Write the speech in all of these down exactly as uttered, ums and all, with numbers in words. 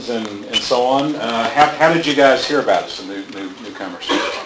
and, and so on. Uh, how, how did you guys hear about us, the new, new, newcomers?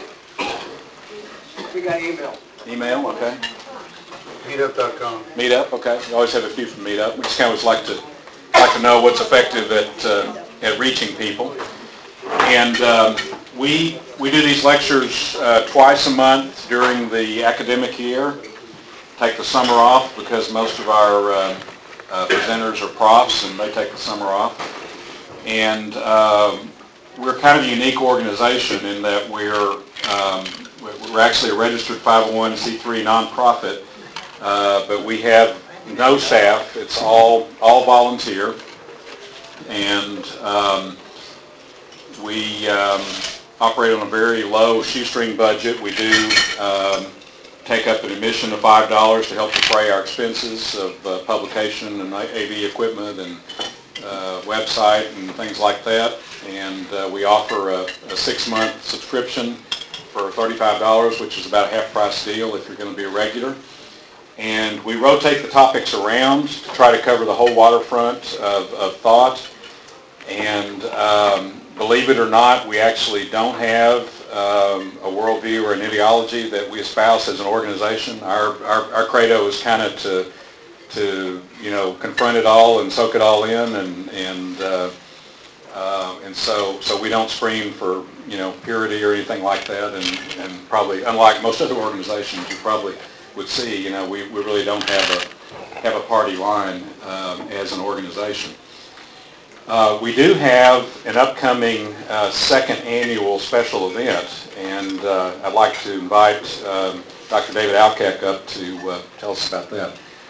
We got email. Email, okay. Meetup dot com. Meetup, okay. You always have a few from Meetup. We just kind of like to like to know what's effective at uh, at reaching people. And um, we we do these lectures uh, twice a month during the academic year. Take the summer off because most of our uh, uh, presenters are profs and they take the summer off. And uh, we're kind of a unique organization in that we're um, we're actually a registered five oh one c three nonprofit, uh, but we have no staff. It's all all volunteer, and um, we um, operate on a very low shoestring budget. We do um, take up an admission of five dollars to help defray our expenses of uh, publication and A V equipment and uh, website and things like that. And uh, we offer a, a six-month subscription for thirty-five dollars, which is about a half-price deal if you're going to be a regular. And we rotate the topics around to try to cover the whole waterfront of, of thought. And um, believe it or not, we actually don't have um, a worldview or an ideology that we espouse as an organization. Our, our, our credo is kind of to, to, you know, confront it all and soak it all in, and, and, uh, uh, and so, so we don't scream for, you know, purity or anything like that, and, and probably, unlike most other organizations you probably would see, you know, we, we really don't have a, have a party line um, as an organization. Uh, we do have an upcoming uh, second annual special event, and uh, I'd like to invite um, Doctor David Alkek up to uh, tell us about that.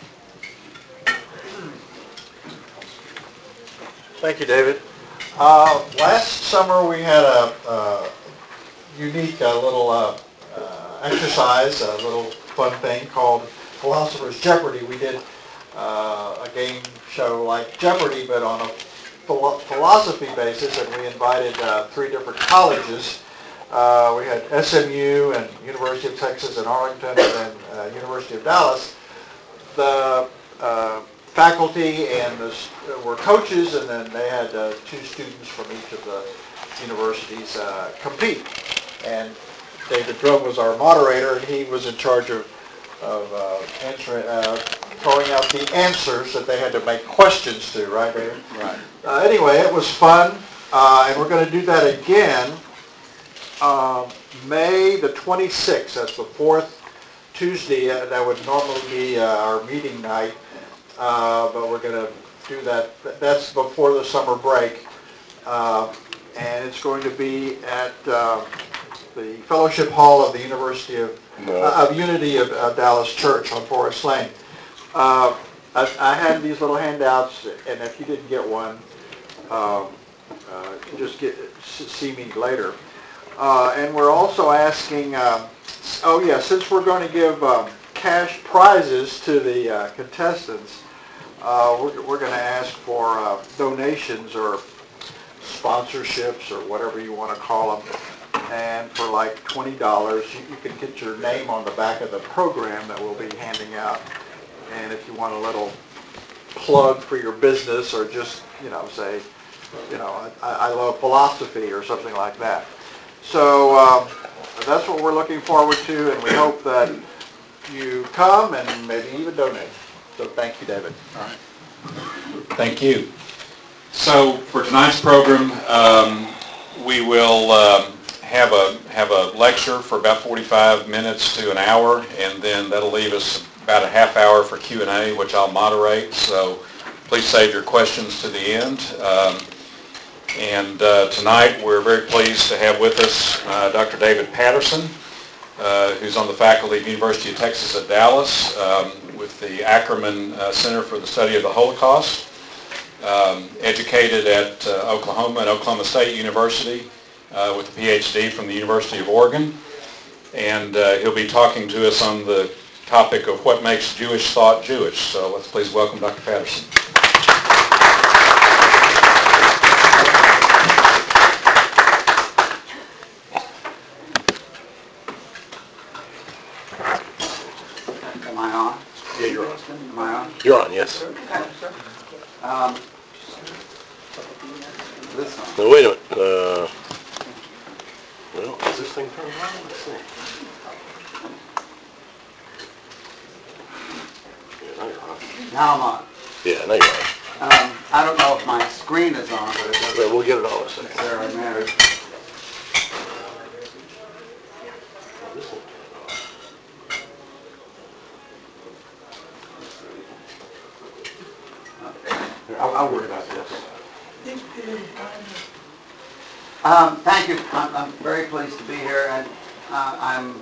Thank you, David. Uh, last summer we had a, a unique uh, little uh, uh, exercise, a little fun thing called Philosopher's Jeopardy. We did uh, a game show like Jeopardy, but on a philosophy basis, and we invited uh, three different colleges. Uh, we had S M U and University of Texas at Arlington, and then uh, University of Dallas. The uh, faculty and the, uh, were coaches, and then they had uh, two students from each of the universities uh, compete. And David Drum was our moderator, and he was in charge of, of uh, answering, uh, throwing out the answers that they had to make questions to, right, David? Right. Uh, anyway, it was fun, uh, and we're going to do that again uh, May the twenty-sixth. That's the fourth Tuesday. Uh, that would normally be uh, our meeting night, uh, but we're going to do that. That's before the summer break, uh, and it's going to be at uh, the Fellowship Hall of the University of, uh, of Unity of uh, Dallas Church on Forest Lane. Uh, I, I had these little handouts, and if you didn't get one, um, uh, just get see me later. Uh, and we're also asking, uh, oh yeah, since we're going to give um, cash prizes to the uh, contestants, uh, we're, we're going to ask for uh, donations or sponsorships or whatever you want to call them. And for like twenty dollars, you, you can get your name on the back of the program that we'll be handing out. And if you want a little plug for your business, or just, you know, say, you know, I, I love philosophy or something like that. So um, that's what we're looking forward to, and we hope that you come and maybe even donate. So thank you, David. All right. Thank you. So for tonight's program, um, we will um, have a have a lecture for about forty-five minutes to an hour, and then that'll leave us about a half hour for Q and A, which I'll moderate. So please save your questions to the end. Um, and uh, tonight we're very pleased to have with us uh, Doctor David Patterson, uh, who's on the faculty of the University of Texas at Dallas um, with the Ackerman uh, Center for the Study of the Holocaust. Um, educated at uh, Oklahoma and Oklahoma State University uh, with a P H D from the University of Oregon. And uh, he'll be talking to us on the topic of what makes Jewish thought Jewish. So let's please welcome Doctor Patterson. Am I on? Yeah, you're on. Am I on? You're on, yes. Um, this this on? Now, wait a minute, uh, well, is this thing turned on? Let's see. Yeah, now you're on. Now I'm on. Yeah, now you're on. Um, I don't know if my screen is on, but it doesn't. Well, we'll get it all in a second. necessarily matter. This thing turned on. Here, I'll, I'll worry about this. Um, thank you. I'm, I'm very pleased to be here, and uh, I'm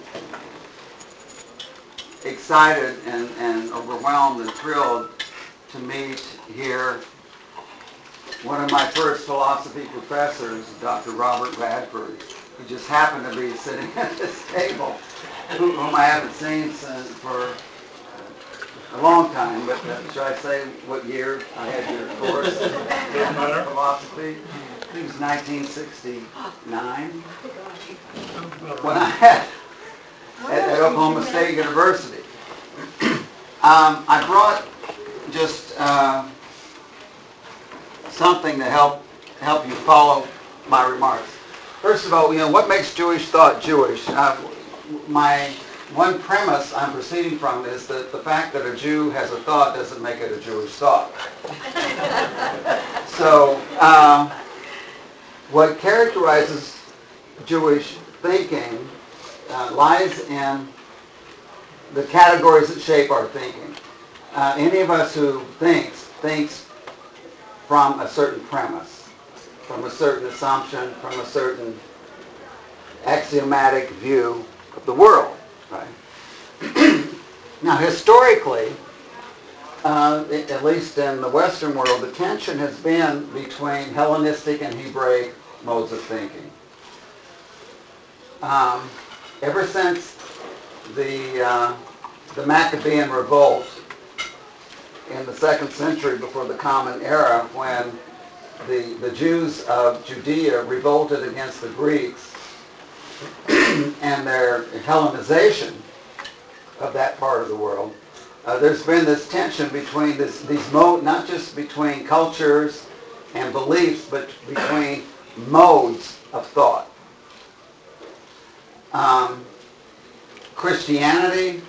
excited and, and overwhelmed and thrilled to meet here one of my first philosophy professors, Doctor Robert Radford, who just happened to be sitting at this table, whom I haven't seen since for a long time, but uh, should I say what year I had your course in philosophy? I think it was nineteen sixty-nine, when I had at, at Oklahoma State University. Um, I brought just uh, something to help help you follow my remarks. First of all, you know, what makes Jewish thought Jewish? Uh, my one premise I'm proceeding from is that the fact that a Jew has a thought doesn't make it a Jewish thought. So, uh, what characterizes Jewish thinking uh, lies in the categories that shape our thinking. Uh, any of us who thinks, thinks from a certain premise, from a certain assumption, from a certain axiomatic view of the world. Right? Now, historically, uh, at least in the Western world, the tension has been between Hellenistic and Hebraic modes of thinking. Um, ever since the uh, the Maccabean revolt in the second century before the Common Era, when the the Jews of Judea revolted against the Greeks and their Hellenization of that part of the world, uh, there's been this tension between this, these modes, not just between cultures and beliefs, but between modes of thought. Um, Christianity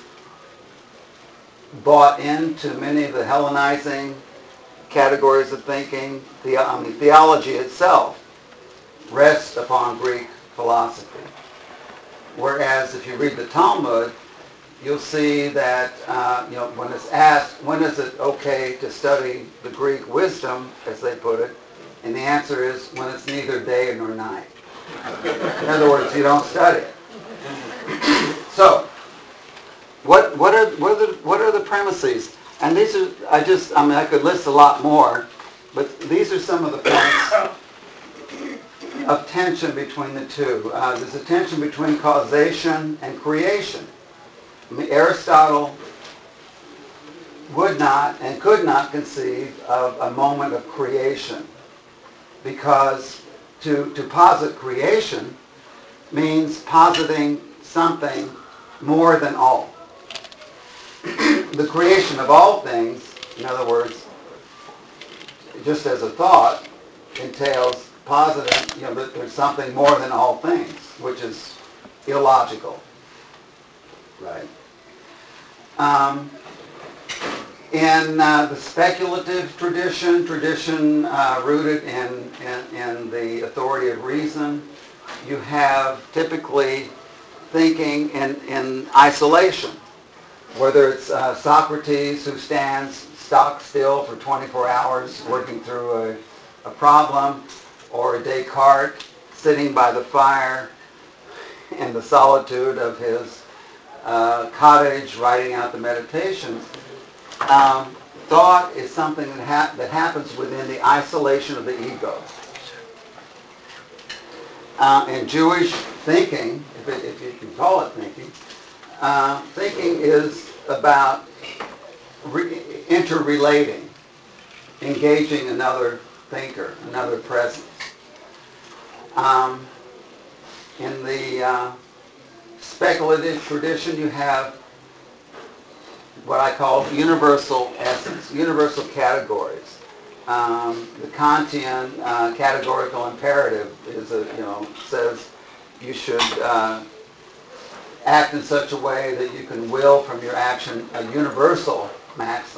bought into many of the Hellenizing categories of thinking. The, I mean, theology itself rests upon Greek philosophy. Whereas if you read the Talmud, you'll see that uh, you know, when it's asked, when is it okay to study the Greek wisdom, as they put it, and the answer is when it's neither day nor night. In other words, you don't study it. So, what what are what are the, what are the premises? And these are, I just I mean I could list a lot more, but these are some of the points of tension between the two. Uh, there's a tension between causation and creation. I mean, Aristotle would not and could not conceive of a moment of creation, because to, to posit creation means positing something more than all. The creation of all things, in other words, just as a thought, entails positing, you know, that there's something more than all things, which is illogical. Right. Um, in uh, the speculative tradition, tradition uh, rooted in, in, in the authority of reason, you have typically thinking in, in isolation. Whether it's uh, Socrates who stands stock still for twenty-four hours working through a, a problem, or Descartes sitting by the fire in the solitude of his Uh, cottage, writing out the meditations. Um, thought is something that, ha- that happens within the isolation of the ego. Uh, and Jewish thinking, if, it, if you can call it thinking, uh, thinking is about re- interrelating, engaging another thinker, another presence. Um, in the uh, speculative tradition, you have what I call universal essence, universal categories. Um, the Kantian uh, categorical imperative is a, you know, says you should uh, act in such a way that you can will from your action a universal maxim.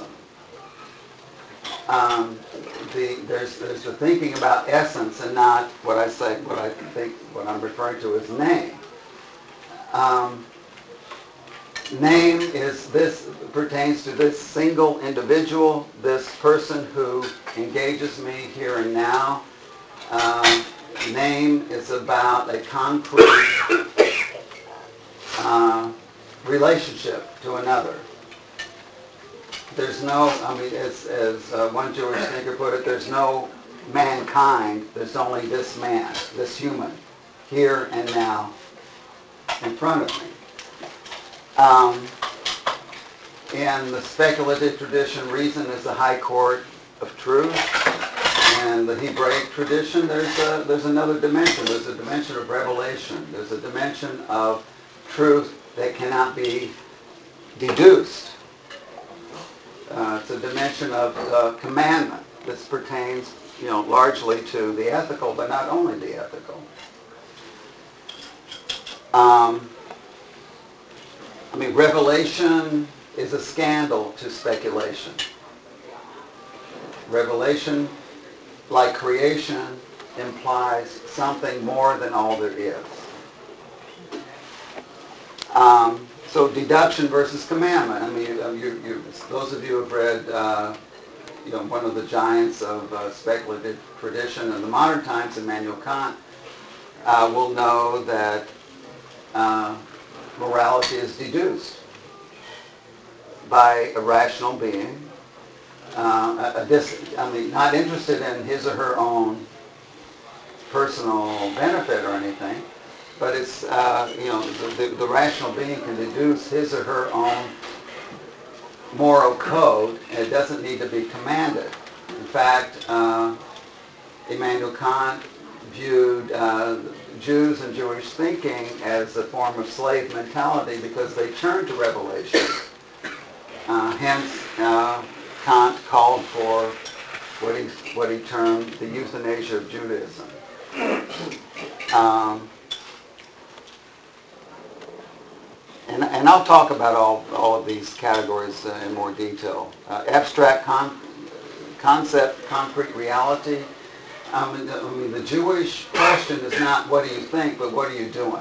Um, the, there's, there's the thinking about essence and not what I say, what I think, what I'm referring to as name. Um, name is this, pertains to this single individual, this person who engages me here and now. Um, name is about a concrete uh, relationship to another. There's no, I mean, as, as uh, one Jewish thinker put it, there's no mankind, there's only this man, this human, here and now, in front of me. Um, in the speculative tradition, reason is the high court of truth. In the Hebraic tradition, there's a, there's another dimension. There's a dimension of revelation. There's a dimension of truth that cannot be deduced. Uh, it's a dimension of uh, commandment. This pertains, you know, largely to the ethical, but not only the ethical. Um, I mean, revelation is a scandal to speculation. Revelation, like creation, implies something more than all there is. Um, so deduction versus commandment. I mean, you, you, those of you who have read, uh, you know, one of the giants of uh, speculative tradition in the modern times, Immanuel Kant, uh, will know that uh, morality is deduced by a rational being. Uh, a, a dis, I mean, not interested in his or her own personal benefit or anything, but it's, uh, you know, the, the, the rational being can deduce his or her own moral code, and it doesn't need to be commanded. In fact, uh, Immanuel Kant viewed uh, Jews and Jewish thinking as a form of slave mentality because they turned to revelation. Uh, hence, uh, Kant called for what he, what he termed the euthanasia of Judaism. Um, and, and I'll talk about all, all of these categories uh, in more detail. Uh, abstract con- concept, concrete reality. Um, the, I mean, the Jewish question is not what do you think, but what are you doing?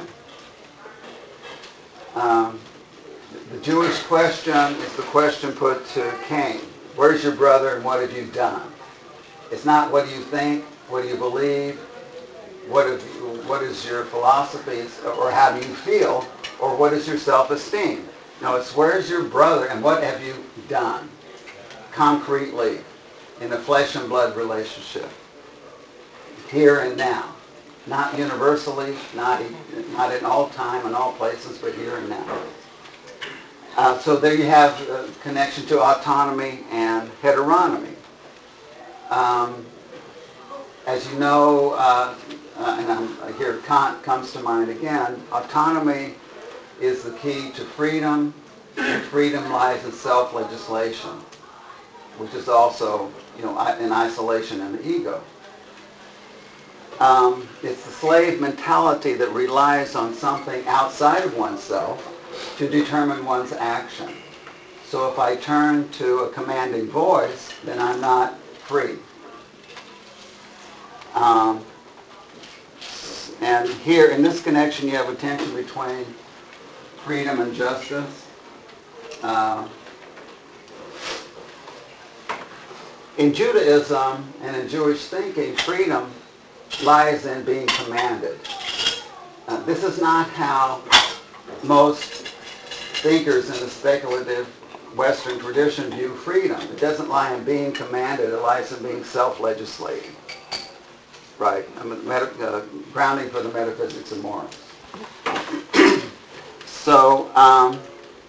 Um, the Jewish question is the question put to Cain. Where's your brother and what have you done? It's not what do you think, what do you believe, what, have you, what is your philosophy, or how do you feel, or what is your self-esteem. No, it's where's your brother and what have you done concretely in a flesh and blood relationship, here and now. Not universally, not, not in all time and all places, but here and now. Uh, so there you have a connection to autonomy and heteronomy. Um, as you know, uh, uh, and I'm, here Kant comes to mind again, autonomy is the key to freedom, and freedom lies in self-legislation, which is also, you know, in isolation and the ego. Um, it's the slave mentality that relies on something outside of oneself to determine one's action. So if I turn to a commanding voice, then I'm not free. Um, and here, in this connection, you have a tension between freedom and justice. Uh, in Judaism and in Jewish thinking, freedom lies in being commanded. Uh, this is not how most thinkers in the speculative Western tradition view freedom. It doesn't lie in being commanded, it lies in being self-legislating. Right? I mean, meta, uh, grounding for the metaphysics of morals. So, um,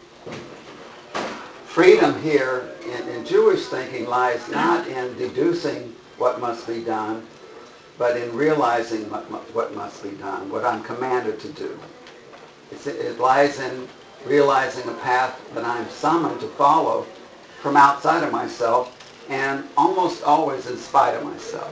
freedom here in, in Jewish thinking lies not in deducing what must be done, but in realizing what, what must be done, what I'm commanded to do. It's, it lies in realizing a path that I'm summoned to follow from outside of myself and almost always in spite of myself.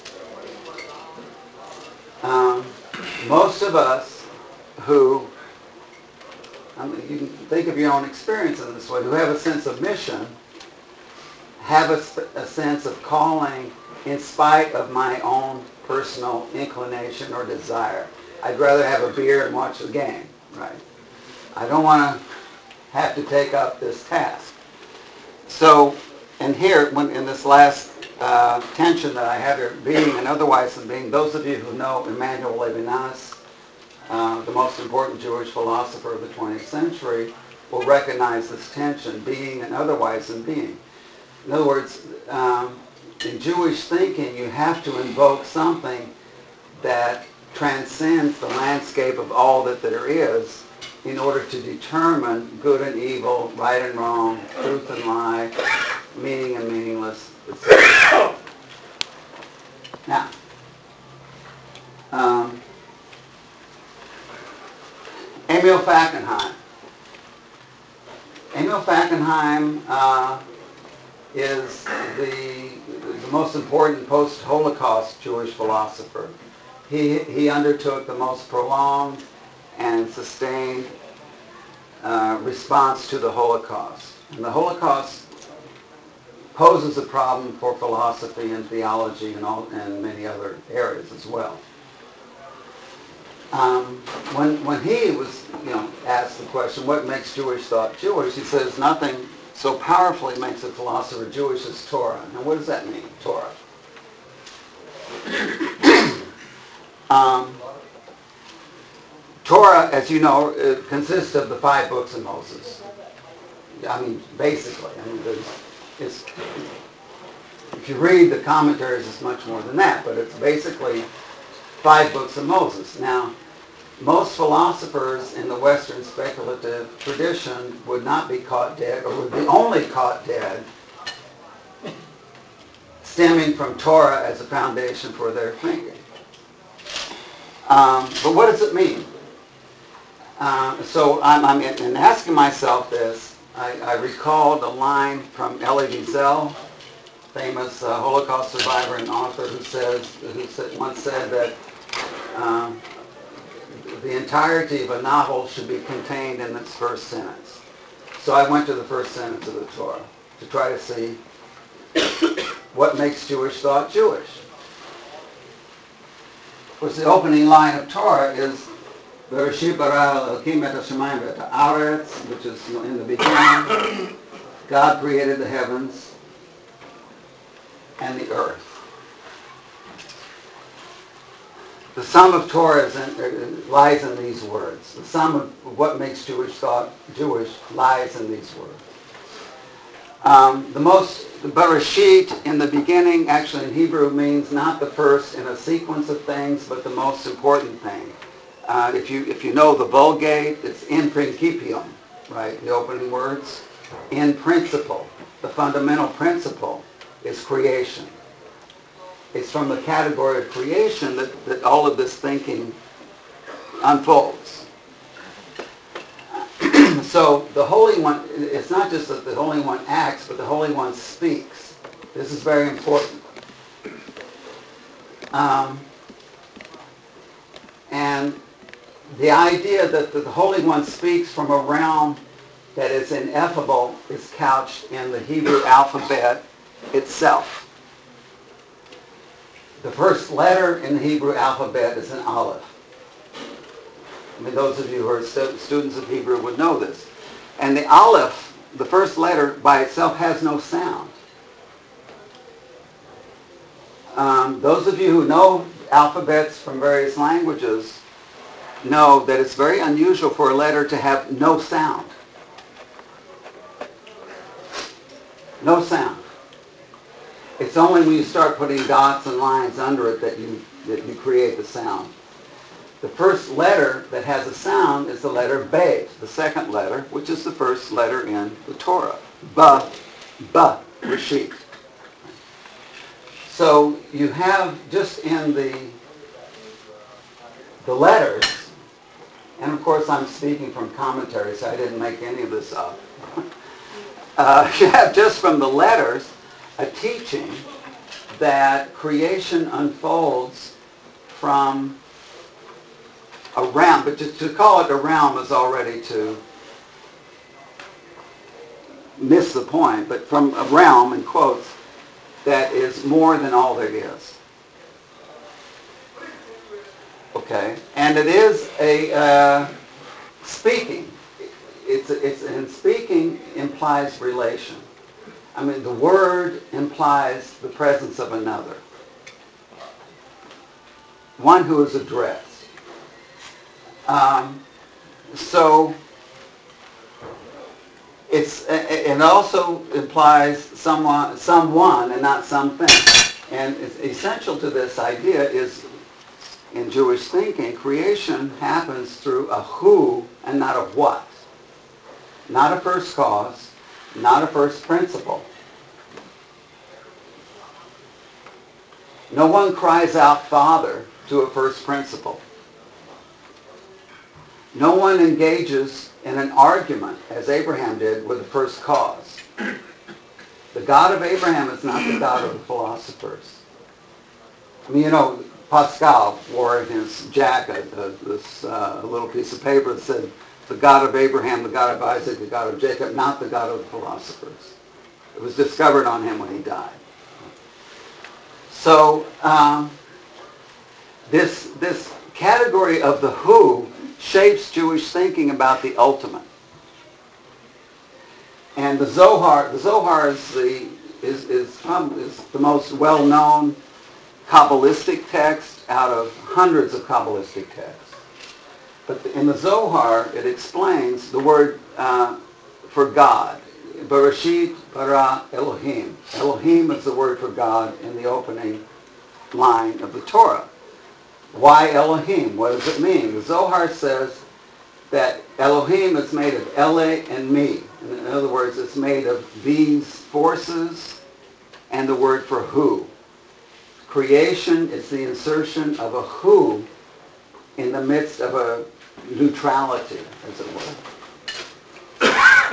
Um, most of us who, I mean, you can think of your own experience in this way, who have a sense of mission, have a, a sense of calling in spite of my own personal inclination or desire. I'd rather have a beer and watch the game, right? I don't want to have to take up this task. So, and here, when in this last uh, tension that I have here, being and otherwise than being, those of you who know Emmanuel Levinas, uh, the most important Jewish philosopher of the twentieth century, will recognize this tension, being and otherwise than being. In other words, um, in Jewish thinking, you have to invoke something that transcends the landscape of all that there is in order to determine good and evil, right and wrong, truth and lie, meaning and meaningless, et cetera. Now, um, Emil Fackenheim. Emil Fackenheim uh, is the, the most important post-Holocaust Jewish philosopher. He, he undertook the most prolonged and sustained uh, response to the Holocaust. And the Holocaust poses a problem for philosophy and theology and, all, and many other areas as well. Um, when, when he was, you know, asked the question, what makes Jewish thought Jewish? He says, nothing so powerfully makes a philosopher Jewish as Torah. And what does that mean, Torah? um, Torah, as you know, it consists of the five books of Moses. I mean, basically. I mean, there's, it's, if you read the commentaries, it's much more than that, but it's basically five books of Moses. Now, most philosophers in the Western speculative tradition would not be caught dead, or would be only caught dead, stemming from Torah as a foundation for their thinking. Um, but what does it mean? Uh, so I'm, I'm in, in asking myself this, I, I recalled a line from Elie Wiesel, famous uh, Holocaust survivor and author, who says, who said, once said that um, the entirety of a novel should be contained in its first sentence. So I went to the first sentence of the Torah to try to see what makes Jewish thought Jewish. Of course, the opening line of Torah is Bereshit bara Elokim et hashamayim v'et haaretz, which is, you know, in the beginning, God created the heavens and the earth. The sum of Torah is in, lies in these words. The sum of what makes Jewish thought Jewish lies in these words. Um, the most, the Bereshit in the beginning, actually in Hebrew, means not the first in a sequence of things, but the most important thing. Uh, if you if you know the Vulgate, it's in principium, right? The opening words. In principle, the fundamental principle is creation. It's from the category of creation that, that all of this thinking unfolds. So the Holy One, it's not just that the Holy One acts, but the Holy One speaks. This is very important. Um, and the idea that the Holy One speaks from a realm that is ineffable is couched in the Hebrew alphabet itself. The first letter in the Hebrew alphabet is an aleph. I mean, those of you who are stu- students of Hebrew would know this. And the aleph, the first letter by itself, has no sound. Um, those of you who know alphabets from various languages know that it's very unusual for a letter to have no sound. No sound. It's only when you start putting dots and lines under it that you that you create the sound. The first letter that has a sound is the letter Bet, the second letter, which is the first letter in the Torah. Ba, ba, Reshit. So you have just in the the letters, and of course I'm speaking from commentary, so I didn't make any of this up. Uh, you have just from the letters a teaching that creation unfolds from a realm, but to, to call it a realm is already to miss the point, but from a realm, in quotes, that is more than all there is. Okay? And it is a uh, speaking. It's, it's, and speaking implies relation. I mean, the word implies the presence of another. One who is addressed. Um, so, it's, it also implies someone, someone and not something. And it's essential to this idea is, in Jewish thinking, creation happens through a who and not a what. Not a first cause, not a first principle. No one cries out Father to a first principle. No one engages in an argument, as Abraham did, with the first cause. The God of Abraham is not the God of the philosophers. I mean, you know, Pascal wore in his jacket uh, this uh, little piece of paper that said, the God of Abraham, the God of Isaac, the God of Jacob, not the God of the philosophers. It was discovered on him when he died. So, um, this, this category of the who shapes Jewish thinking about the ultimate. And the Zohar, the Zohar is the, is, is, um, is the most well-known Kabbalistic text out of hundreds of Kabbalistic texts. But in the Zohar, it explains the word uh, for God. Bereshit bara Elohim. Elohim is the word for God in the opening line of the Torah. Why Elohim? What does it mean? The Zohar says that Elohim is made of Ele and me. In other words, it's made of these forces and the word for who. Creation is the insertion of a who in the midst of a neutrality, as it were.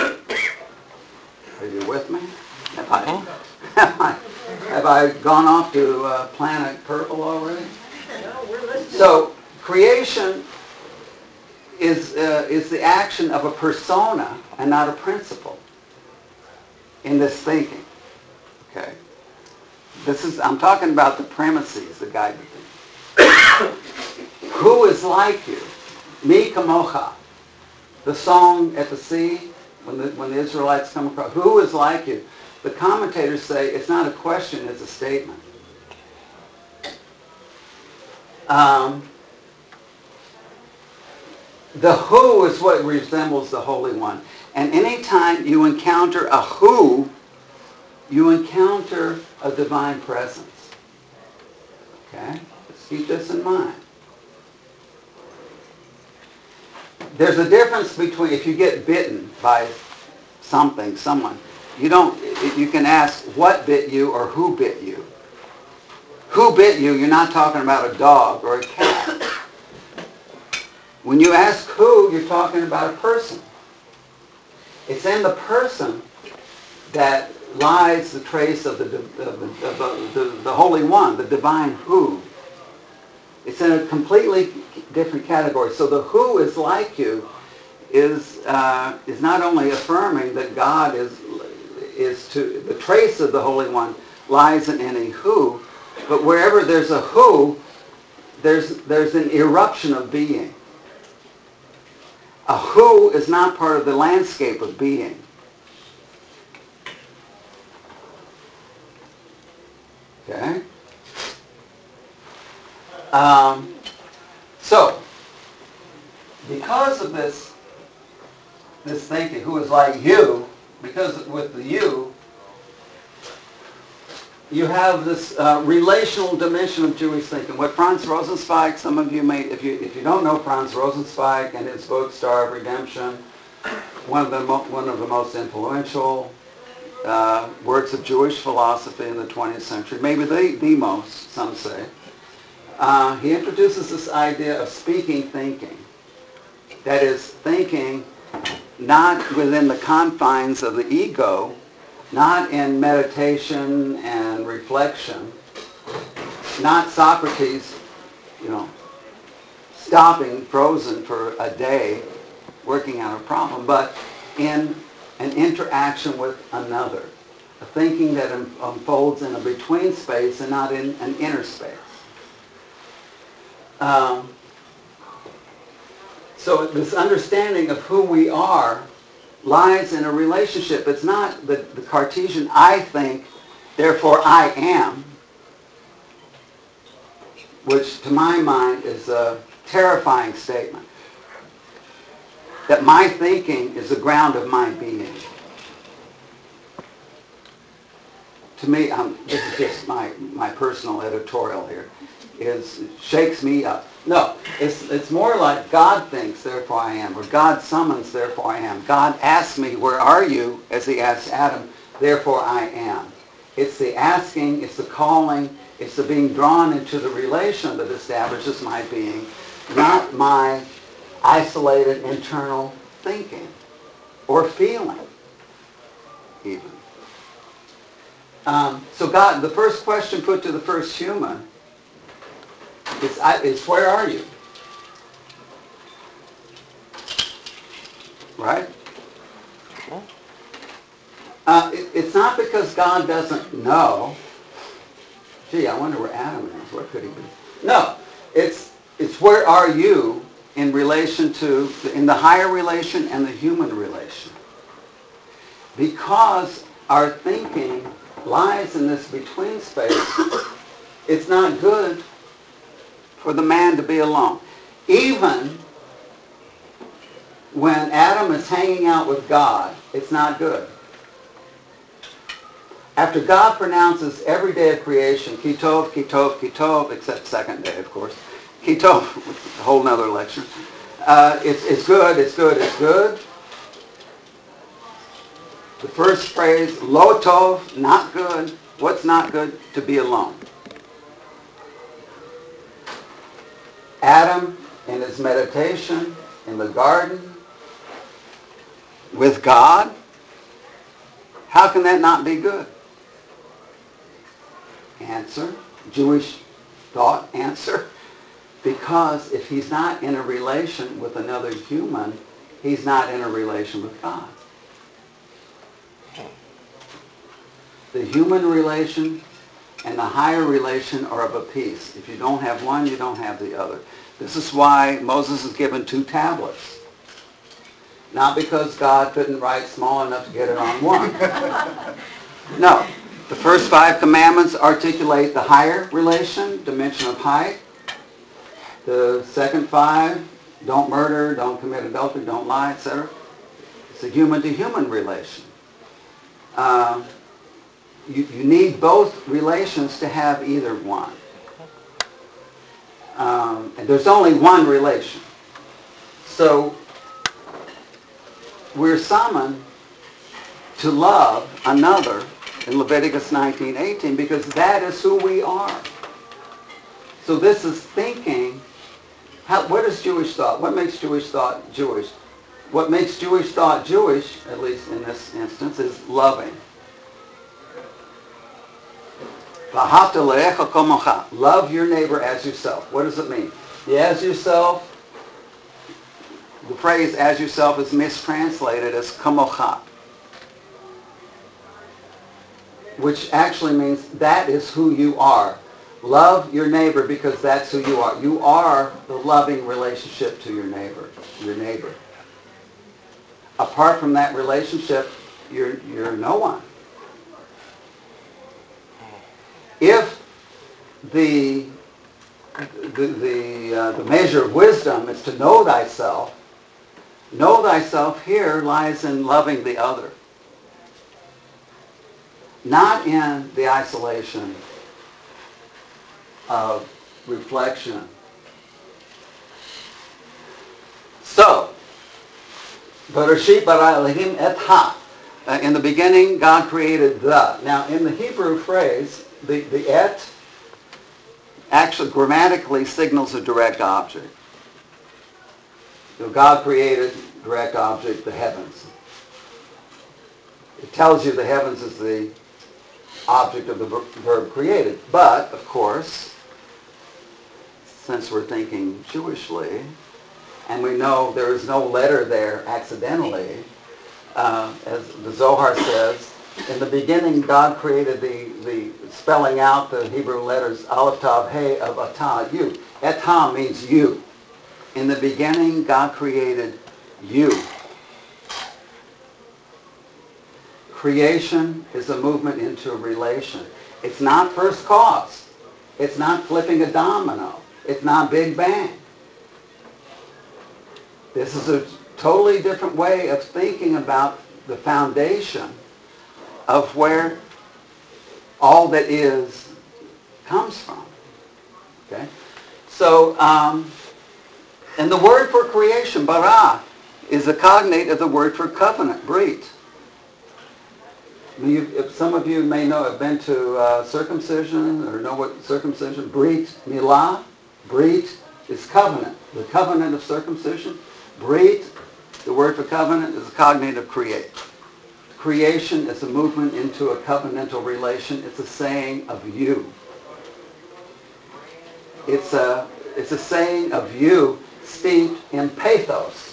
Are you with me? Have I, have I, have I gone off to uh, planet purple already? No, we're listening. So, creation is, uh, is the action of a persona and not a principle in this thinking. Okay? This is, I'm talking about the premises that guide the thinking. Who is like you? Mi kamocha. The song at the sea, when the, when the Israelites come across, who is like you? The commentators say it's not a question, it's a statement. Um, the who is what resembles the Holy One. And anytime you encounter a who, you encounter a divine presence. Okay? Let's keep this in mind. There's a difference between if you get bitten by something, someone, you don't, you can ask what bit you or who bit you. Who bit you, you're not talking about a dog or a cat. When you ask who, you're talking about a person. It's in the person that lies the trace of the, of the, of the, the, the Holy One, the divine who. It's in a completely different category. So the who is like you is uh, is not only affirming that God is is to the trace of the Holy One lies in any who, but wherever there's a who, there's there's an eruption of being. A who is not part of the landscape of being. Okay? Um, so, because of this, this thinking, who is like you, because with the you, you have this uh, relational dimension of Jewish thinking. What Franz Rosenzweig, some of you may, if you if you don't know Franz Rosenzweig and his book Star of Redemption, one of the mo- one of the most influential uh, works of Jewish philosophy in the twentieth century, maybe the the most, some say. Uh, he introduces this idea of speaking thinking. That is, thinking not within the confines of the ego, not in meditation and reflection, not Socrates, you know, stopping frozen for a day working out a problem, but in an interaction with another, a thinking that unfolds in a between space and not in an inner space. Um, so this understanding of who we are lies in a relationship. It's not the, the Cartesian I think, therefore I am, which to my mind is a terrifying statement. That my thinking is the ground of my being. To me, um, this is just my, my personal editorial here, is shakes me up. No, it's, it's more like God thinks, therefore I am, or God summons, therefore I am. God asks me, where are you, as he asked Adam, therefore I am. It's the asking, it's the calling, it's the being drawn into the relation that establishes my being, not my isolated internal thinking or feeling, even. Um, so God, the first question put to the first human is, is where are you? Right? Uh, it, it's not because God doesn't know. Gee, I wonder where Adam is. Where could he be? No, it's it's where are you in relation to, in the higher relation and the human relation. Because our thinking lies in this between space, it's not good for the man to be alone. Even when Adam is hanging out with God, it's not good. After God pronounces every day of creation, Kitov, Kitov, Kitov, except second day, of course. Kitov, a whole nother lecture. Uh, it's, it's good, it's good, it's good. The first phrase, Lo Tov, not good. What's not good? To be alone. Adam, in his meditation in the garden with God, how can that not be good? Answer, Jewish thought answer, because if he's not in a relation with another human, he's not in a relation with God. The human relation and the higher relation are of a piece. If you don't have one, you don't have the other. This is why Moses is given two tablets. Not because God couldn't write small enough to get it on one. No. The first five commandments articulate the higher relation, dimension of height. The second five, don't murder, don't commit adultery, don't lie, et cetera. It's a human-to-human relation. Uh, you, you need both relations to have either one. Um, and there's only one relation. So we're summoned to love another in Leviticus nineteen eighteen because that is who we are. So this is thinking. How, what is Jewish thought? What makes Jewish thought Jewish? What makes Jewish thought Jewish, at least in this instance, is loving. Love your neighbor as yourself. What does it mean? The as yourself, the phrase as yourself is mistranslated as kamocha, which actually means that is who you are. Love your neighbor because that's who you are. You are the loving relationship to your neighbor, your neighbor. Apart from that relationship, you're, you're no one. If the, the, the, uh, the measure of wisdom is to know thyself, know thyself here lies in loving the other. Not in the isolation of reflection. So, Bereshit bara Elohim et ha. Uh, in the beginning, God created the. Now, in the Hebrew phrase, the, the et actually grammatically signals a direct object. So God created, direct object, the heavens. It tells you the heavens is the object of the verb created. But, of course, since we're thinking Jewishly, and we know there is no letter there accidentally, uh, as the Zohar says, in the beginning God created the, the spelling out the Hebrew letters Aleph, Tav, He of Atah, you. Atah means you. In the beginning God created you. Creation is a movement into a relation. It's not first cause. It's not flipping a domino. It's not Big Bang. This is a totally different way of thinking about the foundation of where all that is comes from. Okay? So, um, and the word for creation, bara, is a cognate of the word for covenant, brit. You, if some of you may know, have been to uh, circumcision or know what circumcision, brit, milah, brit is covenant, the covenant of circumcision. Brit, the word for covenant, is a cognate of create. Creation is a movement into a covenantal relation. It's a saying of you. It's a, it's a saying of you steeped in pathos.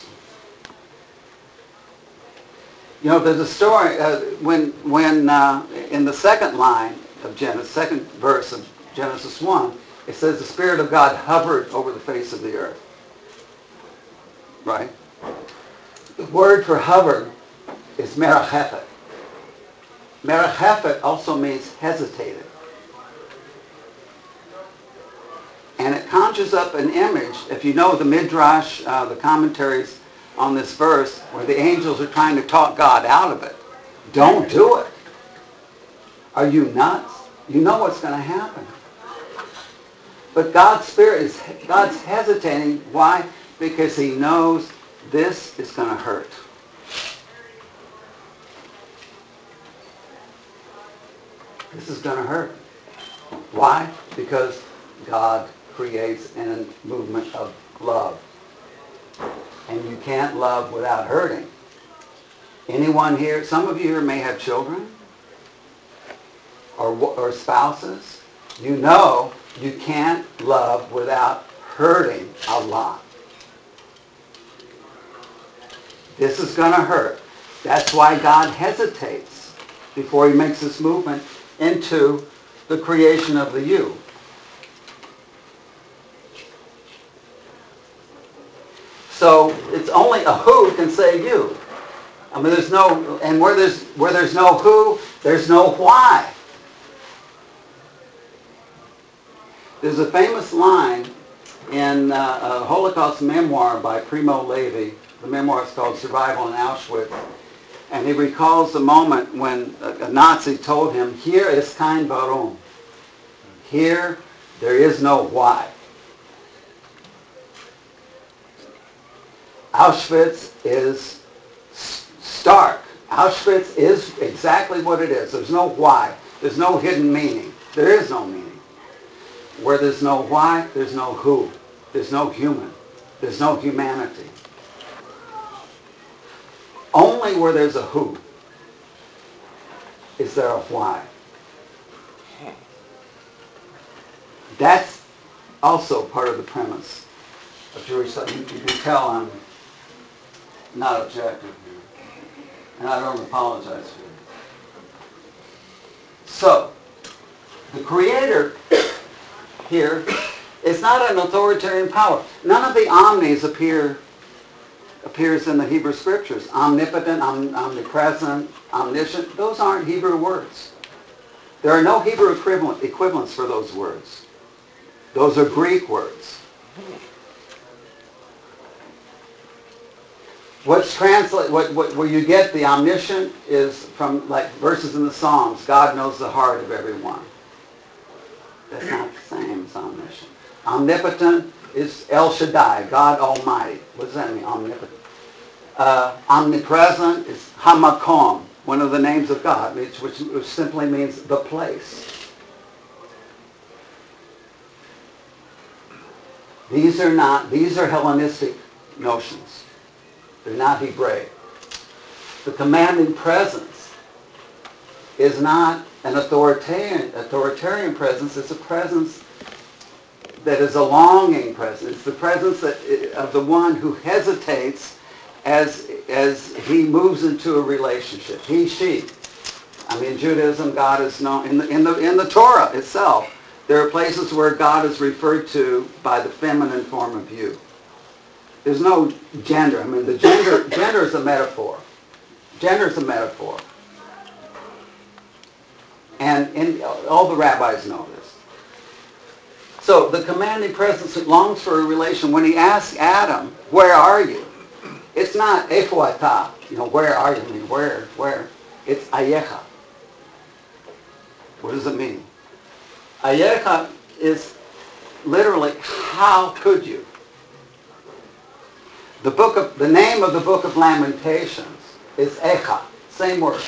You know, there's a story, uh, when, when uh, in the second line of Genesis, second verse of Genesis one, it says the Spirit of God hovered over the face of the earth. Right? The word for hover is merachephet. Merachephet also means hesitated. And it conjures up an image, if you know the Midrash, uh, the commentaries on this verse, where the angels are trying to talk God out of it. Don't do it. Are you nuts? You know what's going to happen. But God's Spirit is, God's hesitating. Why? Because He knows this is going to hurt. This is going to hurt. Why? Because God creates in a movement of love. And you can't love without hurting. Anyone here, some of you here may have children or, or spouses. You know you can't love without hurting a lot. This is going to hurt. That's why God hesitates before He makes this movement into the creation of the you. So it's only a who can say you. I mean, there's no, and where there's where there's no who, there's no why. There's a famous line in uh, a Holocaust memoir by Primo Levi. The memoir is called Survival in Auschwitz. And he recalls the moment when a, a Nazi told him, here is kein warum. Here, there is no why. Auschwitz is stark. Auschwitz is exactly what it is. There's no why. There's no hidden meaning. There is no meaning. Where there's no why, there's no who. There's no human. There's no humanity. Only where there's a who is there a why. That's also part of the premise of Jewish thought. You, you can tell I'm not objective here. And I don't apologize for it. So, the Creator here is not an authoritarian power. None of the omnis appear appears in the Hebrew Scriptures. Omnipotent, om, omnipresent, omniscient. Those aren't Hebrew words. There are no Hebrew equivalent, equivalents for those words. Those are Greek words. What's translate? What, what where you get the omniscient is from like verses in the Psalms. God knows the heart of everyone. That's not the same as omniscient. Omnipotent is El Shaddai, God Almighty. What does that mean? Omnipotent. Uh, omnipresent is Hamakom, one of the names of God, which, which, which simply means the place. These are not. These are Hellenistic notions. They're not Hebraic. The commanding presence is not an authoritarian, authoritarian presence. It's a presence that is a longing presence. It's the presence that, of the one who hesitates as, as he moves into a relationship. He, she. I mean, in Judaism, God is known, in the, in the, in the Torah itself, there are places where God is referred to by the feminine form of you. There's no gender. I mean, the gender, gender is a metaphor. Gender is a metaphor. And, and all the rabbis know this. So the commanding presence that longs for a relation, when he asks Adam, where are you? It's not eifo ata, you know, where are you? I mean, where, where? It's ayecha. What does it mean? Ayecha is literally, how could you? The book of, the name of the book of Lamentations is Echa, same word.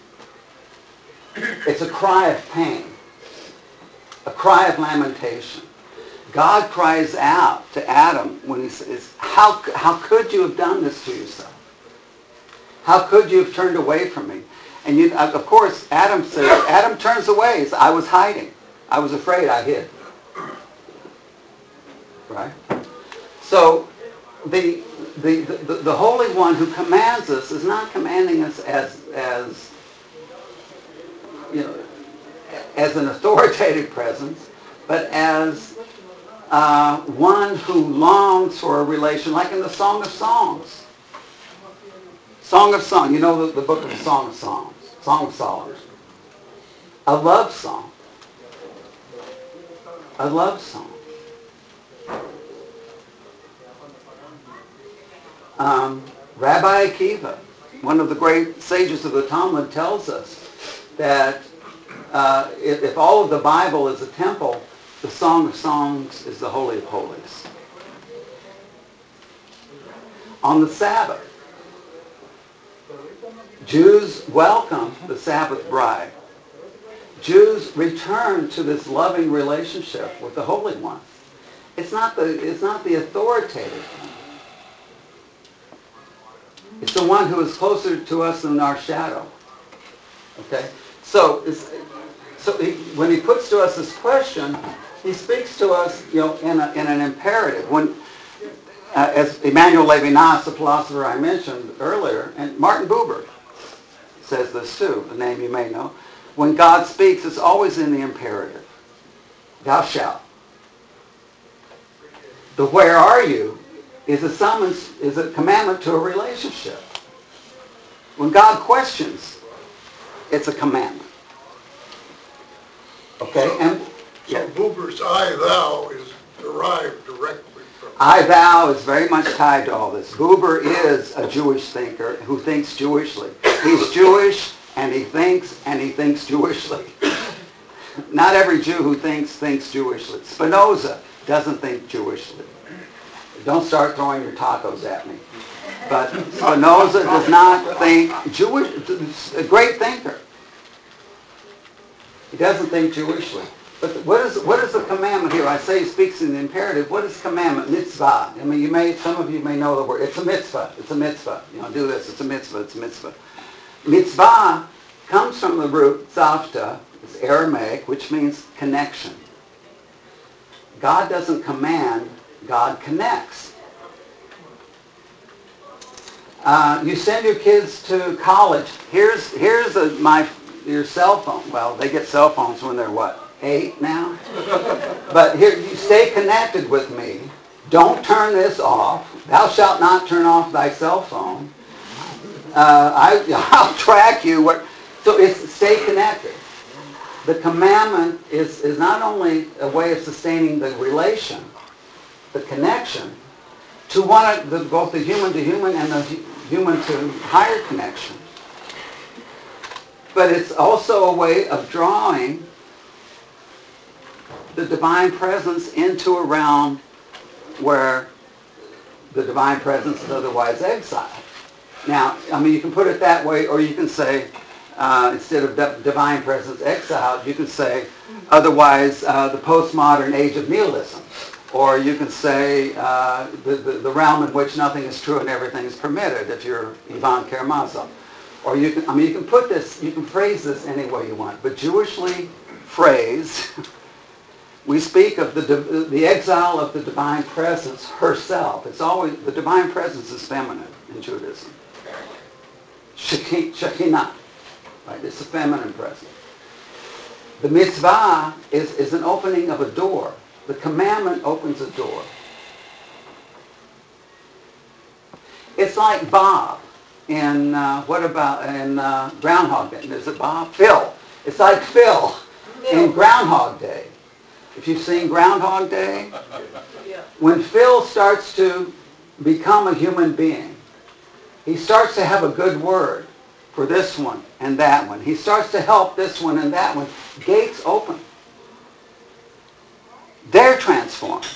It's a cry of pain, a cry of lamentation. God cries out to Adam when he says, how, how could you have done this to yourself? How could you have turned away from me? And you, of course, Adam says, Adam turns away. He says, I was hiding. I was afraid, I hid. Right? So, the, the, the, the Holy One who commands us is not commanding us as, as, you know, as an authoritative presence, but as uh, one who longs for a relation, like in the Song of Songs. Song of Songs, you know the, the book of the Song of Songs, Song of Solomon. A love song. A love song. Um, Rabbi Akiva, one of the great sages of the Talmud, tells us that uh, if, if all of the Bible is a temple, the Song of Songs is the Holy of Holies. On the Sabbath, Jews welcome the Sabbath bride. Jews return to this loving relationship with the Holy One. It's not the, it's not the authoritative one. It's the one who is closer to us than our shadow. Okay? So, it's, so he, when he puts to us this question, he speaks to us, you know, in, a, in an imperative. When, uh, as Emmanuel Levinas, the philosopher I mentioned earlier, and Martin Buber says this too, a name you may know. When God speaks, it's always in the imperative. Thou shalt. The where are you is a summons, is a commandment to a relationship. When God questions, it's a commandment. Okay? And So Buber's I, thou is derived directly from... I, thou is very much tied to all this. Buber is a Jewish thinker who thinks Jewishly. He's Jewish and he thinks and he thinks Jewishly. Not every Jew who thinks, thinks Jewishly. Spinoza doesn't think Jewishly. Don't start throwing your tacos at me. But Spinoza does not think Jewish, a great thinker. He doesn't think Jewishly. But what is what is the commandment here? I say he speaks in the imperative. What is commandment? Mitzvah. I mean, you may some of you may know the word. It's a mitzvah. It's a mitzvah. You know, do this. It's a mitzvah. It's a mitzvah. Mitzvah comes from the root tzavta. It's Aramaic, which means connection. God doesn't command. God connects. Uh, you send your kids to college. Here's here's a, my your cell phone. Well, they get cell phones when they're what? Eight now? But here, you stay connected with me. Don't turn this off. Thou shalt not turn off thy cell phone. Uh, I, I'll track you. What, so it's stay connected. The commandment is, is not only a way of sustaining the relation, the connection, to one, the, both the human to human and the human to higher connection. But it's also a way of drawing the divine presence into a realm where the divine presence is otherwise exiled. Now, I mean, you can put it that way, or you can say, uh, instead of di- divine presence exiled, you can say, otherwise, uh, the postmodern age of nihilism. Or you can say uh, the, the, the realm in which nothing is true and everything is permitted, if you're Ivan Karamazov. Or you can, I mean, you can put this, you can phrase this any way you want, but Jewishly phrased, we speak of the, the exile of the divine presence herself. It's always, the divine presence is feminine in Judaism. Shekinah, right? It's a feminine presence. The mitzvah is, is an opening of a door. The commandment opens a door. It's like Bob in, uh, what about, in uh, Groundhog Day. Is it Bob? Phil. It's like Phil in Groundhog Day. If you've seen Groundhog Day, when Phil starts to become a human being, he starts to have a good word for this one and that one. He starts to help this one and that one. Gates open. They're transformed.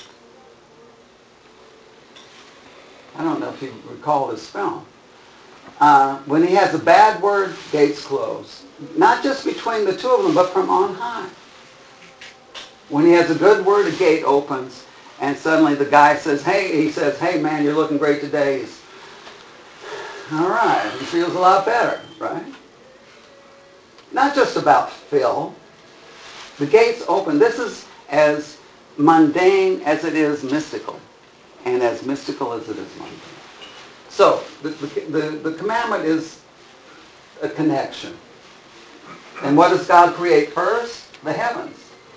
I don't know if you recall this film. Uh, when he has a bad word, gates close. Not just between the two of them, but from on high. When he has a good word, a gate opens, and suddenly the guy says, hey, he says, hey man, you're looking great today. He's, all right, he feels a lot better, right? Not just about Phil. The gates open. This is as mundane as it is mystical, and as mystical as it is mundane. So, the, the, the commandment is a connection. And what does God create first? The heavens.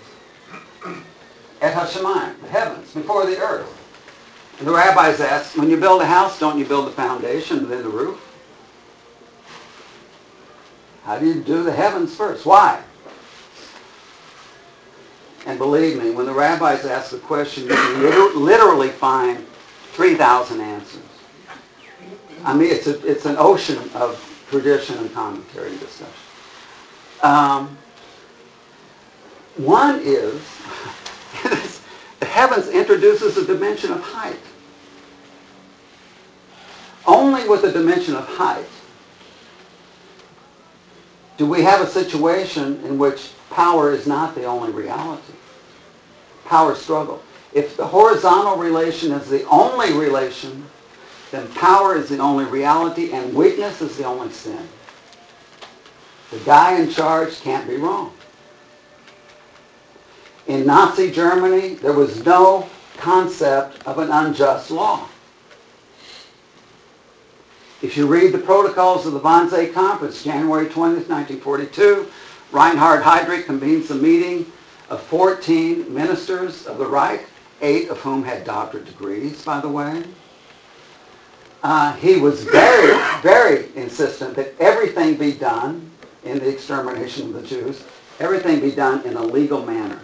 Et hashemayim, the heavens, before the earth. And the rabbis ask, when you build a house, don't you build the foundation and then the roof? How do you do the heavens first? Why? And believe me, when the rabbis ask the question, you can liter- literally find three thousand answers. I mean, it's, a, it's an ocean of tradition and commentary and discussion. Um, one is, the heavens introduces a dimension of height. Only with a dimension of height do we have a situation in which power is not the only reality. Power struggle. If the horizontal relation is the only relation, then power is the only reality and weakness is the only sin. The guy in charge can't be wrong. In Nazi Germany, there was no concept of an unjust law. If you read the protocols of the Wannsee Conference, January twentieth, nineteen forty-two, Reinhard Heydrich convenes a meeting of fourteen ministers of the Reich, eight of whom had doctorate degrees, by the way. Uh, he was very, very insistent that everything be done in the extermination of the Jews, everything be done in a legal manner.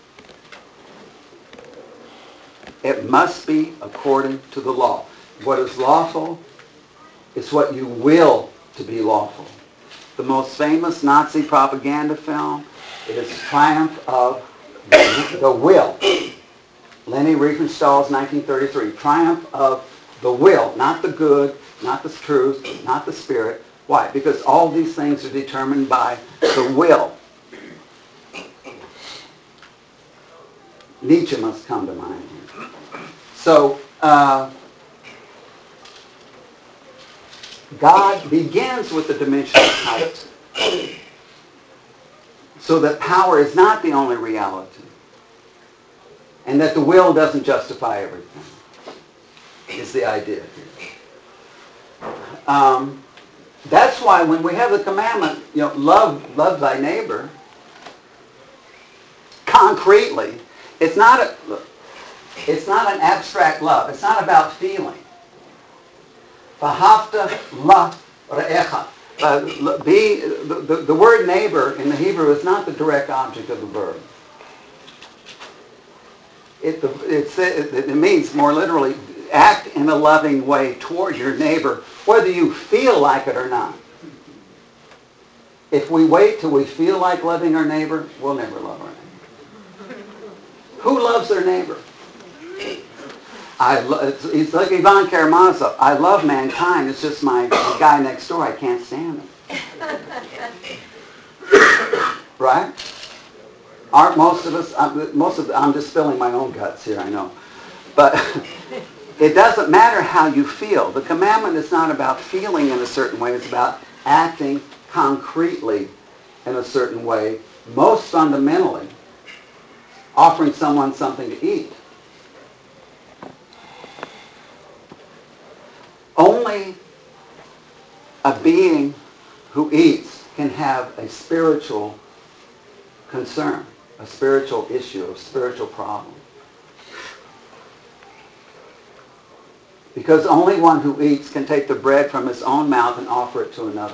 It must be according to the law. What is lawful is what you will to be lawful. The most famous Nazi propaganda film is Triumph of the Will. Leni Riefenstahl's nineteen thirty-three. Triumph of the will, not the good, not the truth, not the spirit. Why? Because all these things are determined by the will. Nietzsche must come to mind here. So, uh, God begins with the dimension of height, so that power is not the only reality, and that the will doesn't justify everything, is the idea here. Um, that's why when we have the commandment, you know, love, love thy neighbor, concretely, it's not a, it's not an abstract love. It's not about feeling. V'ahavta la re'echa. Uh, be, the, the, the word neighbor in the Hebrew is not the direct object of the verb. It, it, it, it means more literally, act in a loving way toward your neighbor, whether you feel like it or not. If we wait till we feel like loving our neighbor, we'll never love our neighbor. Who loves their neighbor? I lo- it's, it's like Ivan Karamazov. I love mankind. It's just my the guy next door. I can't stand him. Right? Aren't most of us? I'm, most of I'm just spilling my own guts here. I know, but it doesn't matter how you feel. The commandment is not about feeling in a certain way. It's about acting concretely in a certain way, most fundamentally, offering someone something to eat. Only a being who eats can have a spiritual concern, a spiritual issue, a spiritual problem. Because only one who eats can take the bread from his own mouth and offer it to another.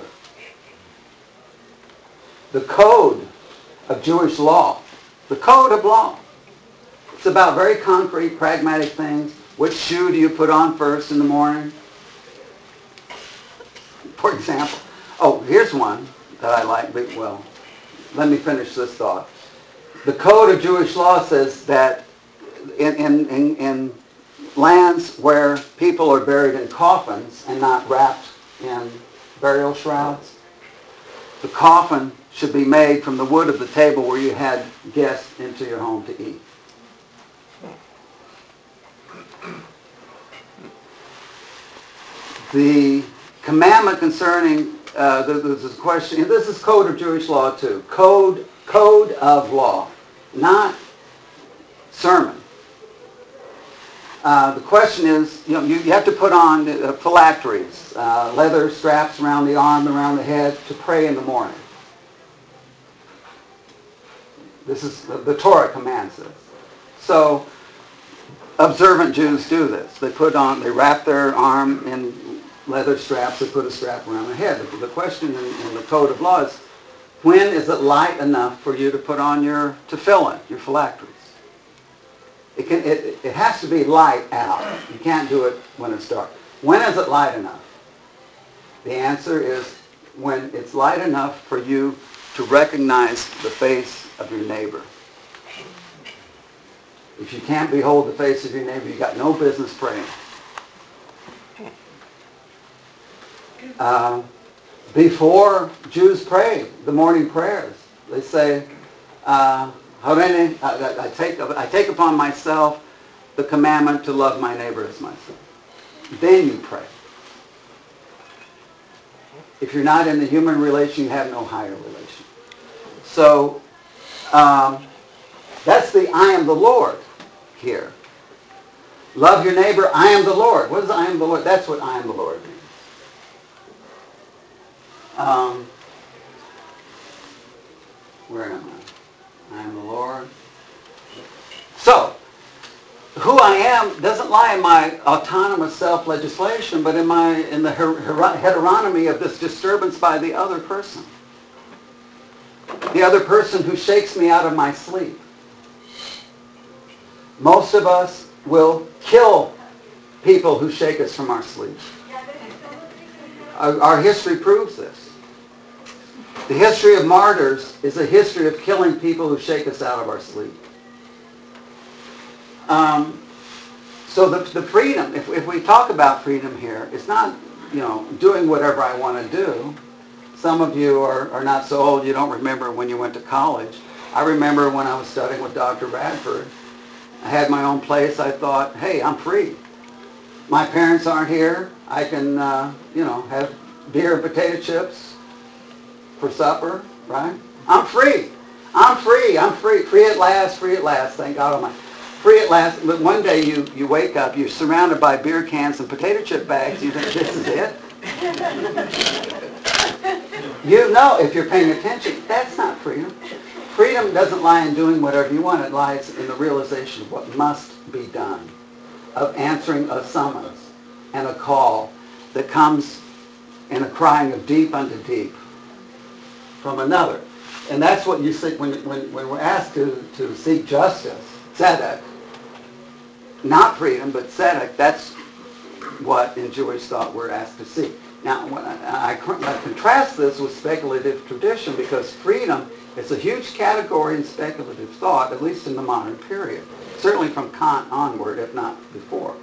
The code of Jewish law, the code of law, it's about very concrete, pragmatic things. Which shoe do you put on first in the morning? For example. Oh, here's one that I like. Well, let me finish this thought. The code of Jewish law says that in, in, in, in lands where people are buried in coffins and not wrapped in burial shrouds, the coffin should be made from the wood of the table where you had guests into your home to eat. The commandment concerning, uh, there's a question, this is code of Jewish law too. Code, code of law, not sermon. Uh, the question is, you know, you, you have to put on uh, phylacteries, uh, leather straps around the arm, around the head, to pray in the morning. This is, the, the Torah commands this. So, observant Jews do this. They put on, they wrap their arm in leather straps, they put a strap around their head. The, the question in, in the code of law is, when is it light enough for you to put on your tefillin, your phylacteries? It, can, it, it has to be light out. You can't do it when it's dark. When is it light enough? The answer is when it's light enough for you to recognize the face of your neighbor. If you can't behold the face of your neighbor, you've got no business praying. Uh, before Jews pray the morning prayers, they say, uh, I, I, take, I take upon myself the commandment to love my neighbor as myself. Then you pray. If you're not in the human relation, you have no higher relation. So, um, that's the I am the Lord here. Love your neighbor, I am the Lord. What is I am the Lord? That's what I am the Lord means. Um, where am I? I am the Lord. So, who I am doesn't lie in my autonomous self-legislation, but in my in the her- her- heteronomy of this disturbance by the other person. The other person who shakes me out of my sleep. Most of us will kill people who shake us from our sleep. Our, our history proves this. The history of martyrs is a history of killing people who shake us out of our sleep. Um, so the, the freedom, if, if we talk about freedom here, it's not, you know, doing whatever I want to do. Some of you are, are not so old, you don't remember when you went to college. I remember when I was studying with Doctor Radford. I had my own place. I thought, hey, I'm free. My parents aren't here. I can, uh, you know, have beer and potato chips for supper, right? I'm free. I'm free. I'm free. Free at last. Free at last. Thank God Almighty. Free at last. But one day you, you wake up, you're surrounded by beer cans and potato chip bags. You think, this is it? You know, if you're paying attention, that's not freedom. Freedom doesn't lie in doing whatever you want. It lies in the realization of what must be done, of answering a summons and a call that comes in a crying of deep unto deep from another. And that's what you see when, when, when we're asked to, to seek justice, tzedek, not freedom, but tzedek, that's what in Jewish thought we're asked to seek. Now, when I, I, I contrast this with speculative tradition because freedom is a huge category in speculative thought, at least in the modern period. Certainly from Kant onward, if not before.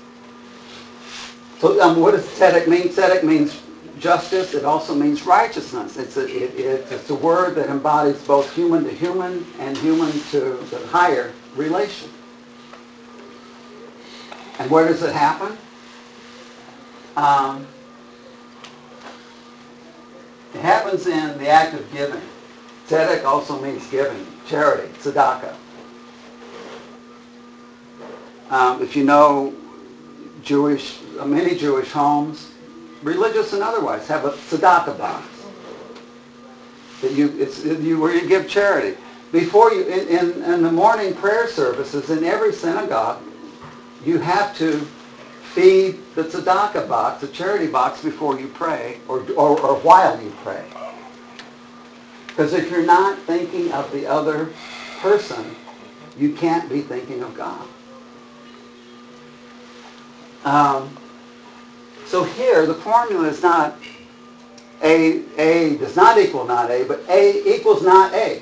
So um, what does tzedek mean? Tzedek means justice. It also means righteousness. It's a, it, it, it's a word that embodies both human to human and human to the higher relation. And where does it happen? Um, It happens in the act of giving. Tzedek also means giving, charity, tzedakah. Um, if you know Jewish, uh, many Jewish homes, religious and otherwise, have a tzedakah box that you, it's you where you give charity. Before you, in, in, in the morning prayer services in every synagogue, you have to feed the tzedakah box, the charity box, before you pray or, or, or while you pray. Because if you're not thinking of the other person, you can't be thinking of God. Um, so here, the formula is not A, A does not equal not A, but A equals not A.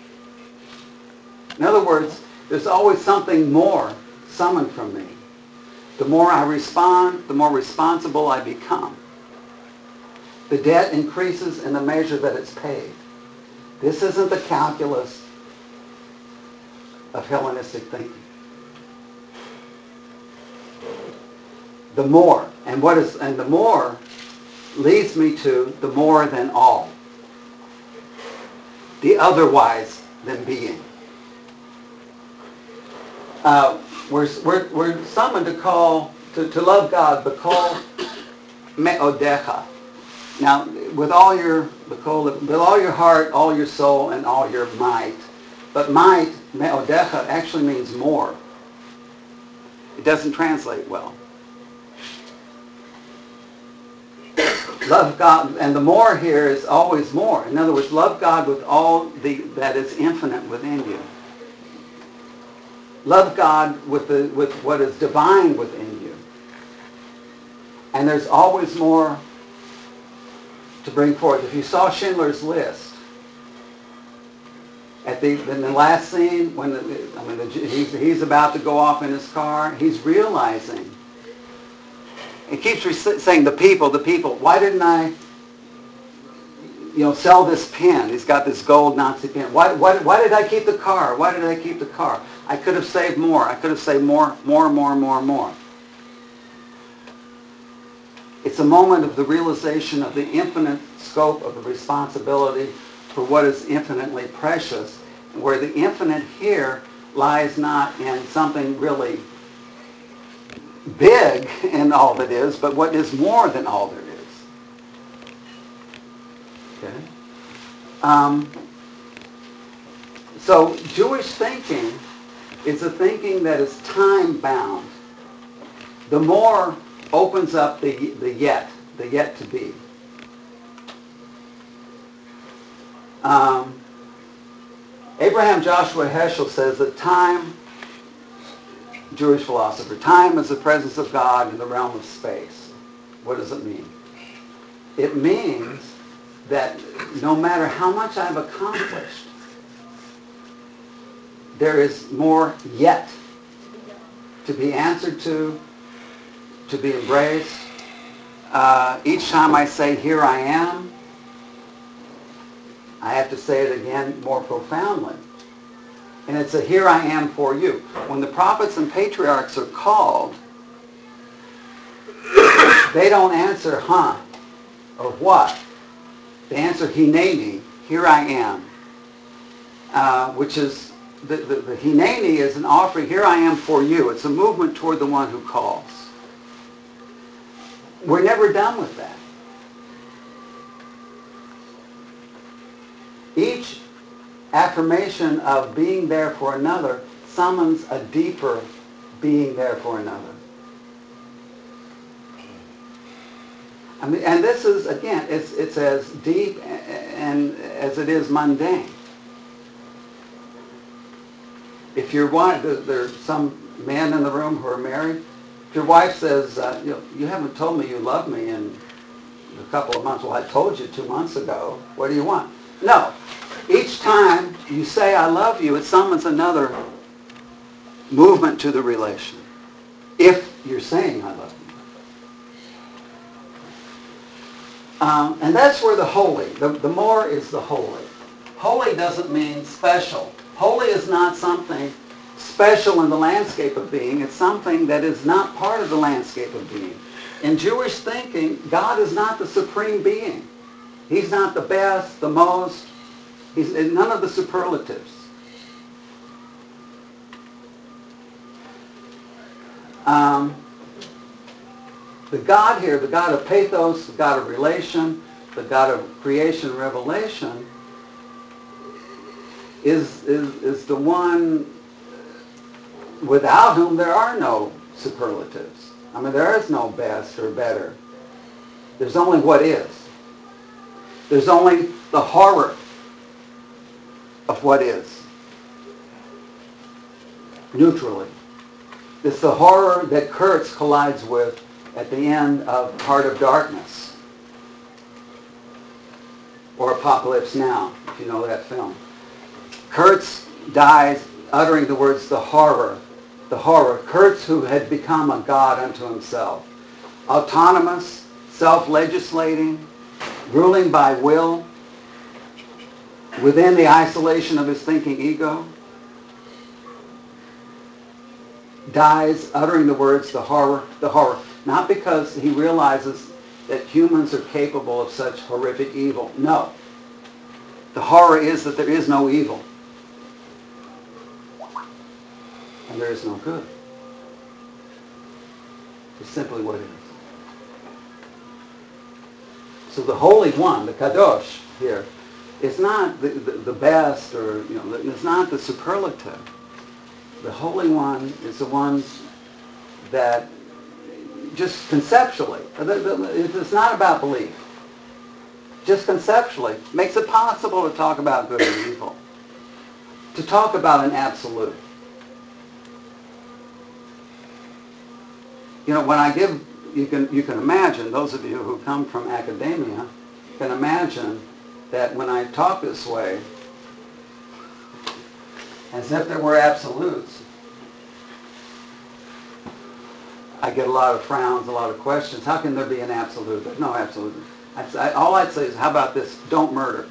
In other words, there's always something more summoned from me. The more I respond, the more responsible I become. The debt increases in the measure that it's paid. This isn't the calculus of Hellenistic thinking. The more, and what is, and the more leads me to the more than all. The otherwise than being. Uh, we're, we're, we're summoned to call, to, to love God, but call me'odecha. Now, with all your, with all your heart, all your soul, and all your might. But might, me'odecha, actually means more. It doesn't translate well. Love God, and the more here is always more. In other words, love God with all the that is infinite within you. Love God with the with what is divine within you. And there's always more to bring forth. If you saw Schindler's List, at the in the last scene, when the, I mean the, he's he's about to go off in his car, he's realizing. It keeps saying the people, the people. Why didn't I, you know, sell this pen? He's got this gold Nazi pen. Why, why, why did I keep the car? Why did I keep the car? I could have saved more. I could have saved more, more, more, more, more. It's a moment of the realization of the infinite scope of the responsibility for what is infinitely precious, where the infinite here lies not in something really big in all that is, but what is more than all there is. Okay? Um, so Jewish thinking is a thinking that is time-bound. The more opens up the, the yet, the yet to be. Um, Abraham Joshua Heschel says that time, Jewish philosopher, time is the presence of God in the realm of space. What does it mean? It means that no matter how much I've accomplished, there is more yet to be answered to, to be embraced. Uh, each time I say, here I am, I have to say it again more profoundly. And it's a here I am for you. When the prophets and patriarchs are called, they don't answer, huh, or what. They answer, hineni, here I am. Uh, which is, the, the, the hineni is an offering, here I am for you. It's a movement toward the one who calls. We're never done with that. Each affirmation of being there for another summons a deeper being there for another. I mean, and this is, again, it's, it's as deep and as it is mundane. If your wife, there's some men in the room who are married, if your wife says, uh, you know, you haven't told me you love me in a couple of months. Well, I told you two months ago. What do you want? No. Each time you say I love you, it summons another movement to the relation. If you're saying I love you. Um, and that's where the holy, the, the more is the holy. Holy doesn't mean special. Holy is not something special in the landscape of being. It's something that is not part of the landscape of being. In Jewish thinking, God is not the supreme being. He's not the best, the most. He's none of the superlatives. Um, the God here, the God of pathos, the God of relation, the God of creation and revelation, is, is, is the one without whom there are no superlatives. I mean, there is no best or better. There's only what is. There's only the horror of what is. Neutrally. It's the horror that Kurtz collides with at the end of Heart of Darkness. Or Apocalypse Now, if you know that film. Kurtz dies uttering the words, the horror. The horror. Kurtz, who had become a god unto himself. Autonomous, self-legislating, ruling by will, within the isolation of his thinking ego, dies uttering the words, the horror, the horror. Not because he realizes that humans are capable of such horrific evil. No. The horror is that there is no evil. And there is no good. It's simply what it is. So the Holy One, the Kadosh here, is not the, the, the best or, you know, it's not the superlative. The Holy One is the one that just conceptually, it's not about belief, just conceptually makes it possible to talk about good and evil, to talk about an absolute. You know, when I give, you can, you can imagine, those of you who come from academia can imagine that when I talk this way, as if there were absolutes, I get a lot of frowns, a lot of questions. How can there be an absolute? There's no absolute. I'd say, all I'd say is, how about this? Don't murder.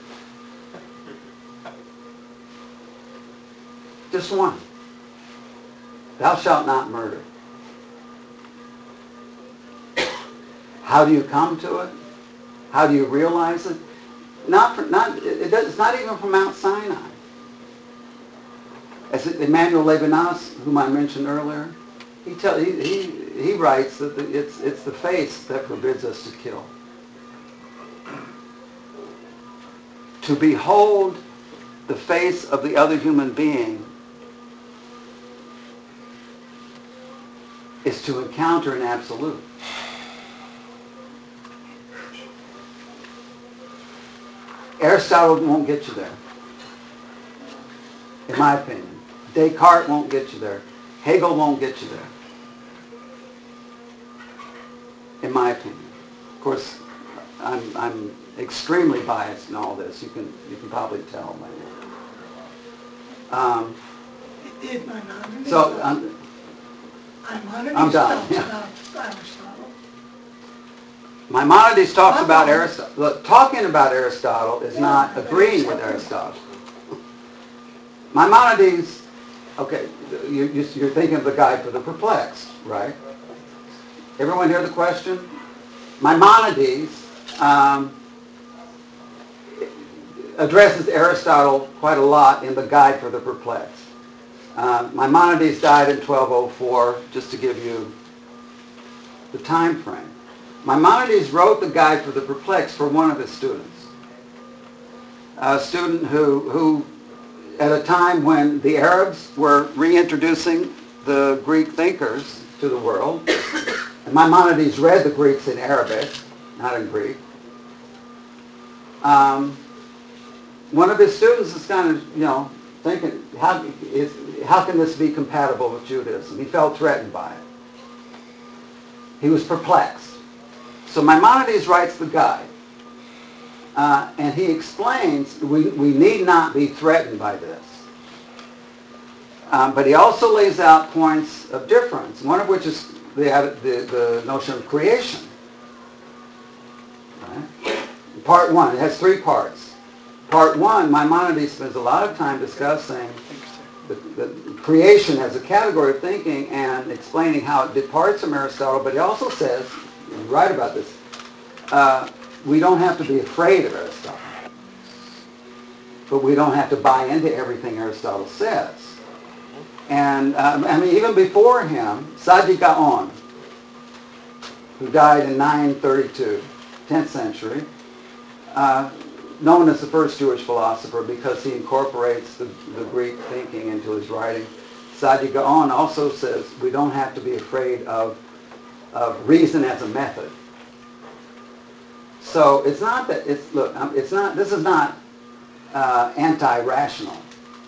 Just one. Thou shalt not murder. How do you come to it? How do you realize it? Not, for, not it, it's not even from Mount Sinai. As Emmanuel Levinas, whom I mentioned earlier, he tell, he, he, he writes that the, it's, it's the face that forbids us to kill. To behold the face of the other human being is to encounter an absolute. Aristotle won't get you there, in my opinion. Descartes won't get you there. Hegel won't get you there, in my opinion. Of course, I'm, I'm extremely biased in all this. You can, you can probably tell. Um, Did Maimonides? so, um, Maimonides I'm done, talks yeah. about Aristotle. Maimonides talks about Aristotle. Look, talking about Aristotle is not agreeing with Aristotle. Maimonides, okay, you, you, you're thinking of the Guide for the Perplexed, right? Everyone hear the question? Maimonides um, addresses Aristotle quite a lot in the Guide for the Perplexed. Uh, Maimonides died in twelve oh four, just to give you the time frame. Maimonides wrote the Guide for the Perplexed for one of his students. A student who, who, at a time when the Arabs were reintroducing the Greek thinkers to the world, and Maimonides read the Greeks in Arabic, not in Greek, um, one of his students is kind of, you know, thinking, how, is, how can this be compatible with Judaism? He felt threatened by it. He was perplexed. So Maimonides writes the guide, uh, and he explains we, we need not be threatened by this. Um, but he also lays out points of difference, one of which is the, the, the notion of creation. Right? Part one, it has three parts. Part one, Maimonides spends a lot of time discussing the, the creation as a category of thinking and explaining how it departs from Aristotle, but he also says, you're right about this, uh, we don't have to be afraid of Aristotle. But we don't have to buy into everything Aristotle says. And, um, I mean, even before him, Sadi Gaon, who died in nine thirty-two, tenth century, uh, known as the first Jewish philosopher because he incorporates the, the Greek thinking into his writing. Sadi Gaon also says we don't have to be afraid of, of reason as a method. So it's not that, it's, look, um, it's not, this is not uh, anti-rational.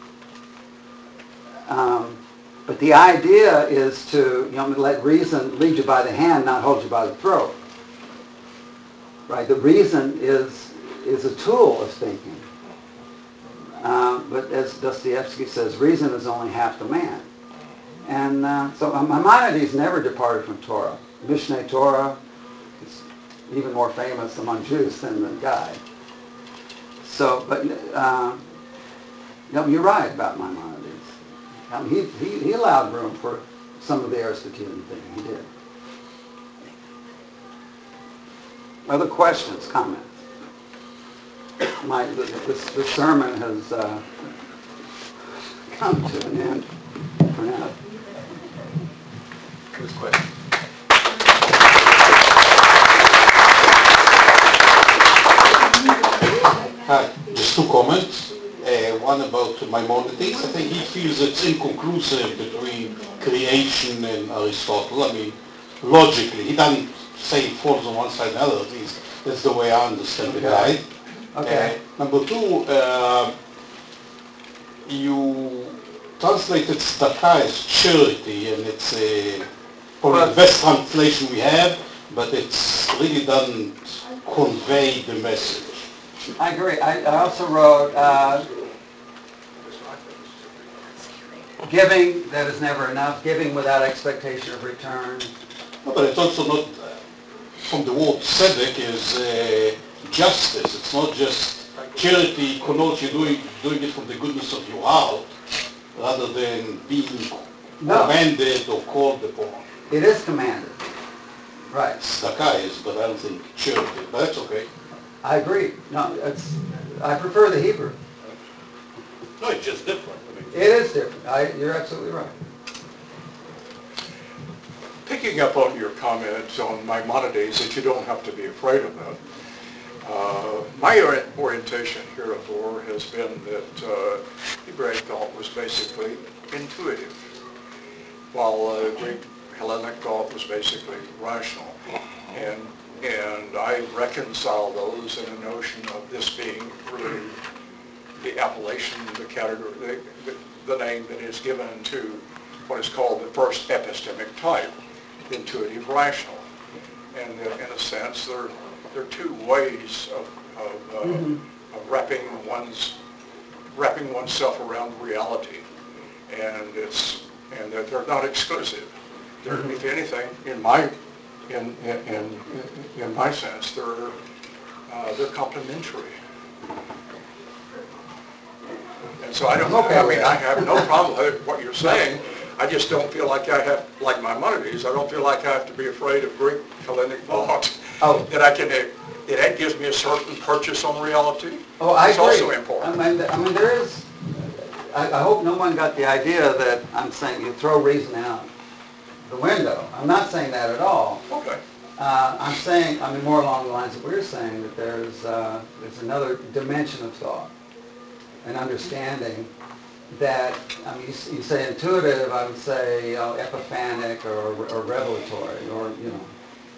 Um, but the idea is to, you know, let reason lead you by the hand, not hold you by the throat. Right? The reason is is a tool of thinking. Um, but as Dostoevsky says, reason is only half the man. And uh, so um, Maimonides never departed from Torah. Mishneh Torah is even more famous among Jews than the guy. So, but uh, you know, you're right about Maimonides. I mean, he, he, he allowed room for some of the Aristotelian thinking. He did. Other questions, comments? My, this, this sermon has uh, come to an end for now. This question. Hi, just two comments. Uh, one about Maimonides. I think he feels it's inconclusive between creation and Aristotle. I mean, logically, he doesn't say it falls on one side or the other. At least that's the way I understand the guy. Okay. Uh, number two, uh, you translated tzedakah as charity, and it's uh, probably Well, the best translation we have, but it really doesn't convey the message. I agree. I, I also wrote, uh, giving that is never enough, giving without expectation of return. No, but it's also not, uh, from the word tzedek is uh, justice. It's not just charity connotes you doing, doing it from the goodness of your heart, rather than being No. commanded or called upon. It is commanded. Right. Tzedakah is, but I don't think charity, but that's okay. I agree. No, it's, I prefer the Hebrew. No, it's just different. I mean, It is different. I, you're absolutely right. Picking up on your comments on Maimonides, that you don't have to be afraid of that. Uh, my ori- orientation heretofore has been that uh, Hebraic thought was basically intuitive, while uh, Greek Hellenic thought was basically rational. And and I reconcile those in a notion of this being really the appellation, the category, the, the, the name that is given to what is called the first epistemic type, intuitive rational. And uh, in a sense, there, there are two ways of, of, uh, Mm-hmm. of wrapping one's wrapping oneself around reality, and it's and that they're not exclusive. They're, if anything, in my in in in, in my sense, they're uh, they're complementary. And so I don't. Okay. I mean, I have no problem with what you're saying. I just don't feel like I have, like Maimonides, I don't feel like I have to be afraid of Greek Hellenic thought. Oh. That I can, it, it gives me a certain purchase on reality. Oh, I It's agree. also important. I mean, I mean, there is, I, I hope no one got the idea that I'm saying you throw reason out the window. I'm not saying that at all. Okay. Uh, I'm saying, I mean, more along the lines that we're saying, that there's, uh, there's another dimension of thought, an understanding that, I mean, you, you say intuitive, I would say, you know, epiphanic or, or revelatory, or, you know.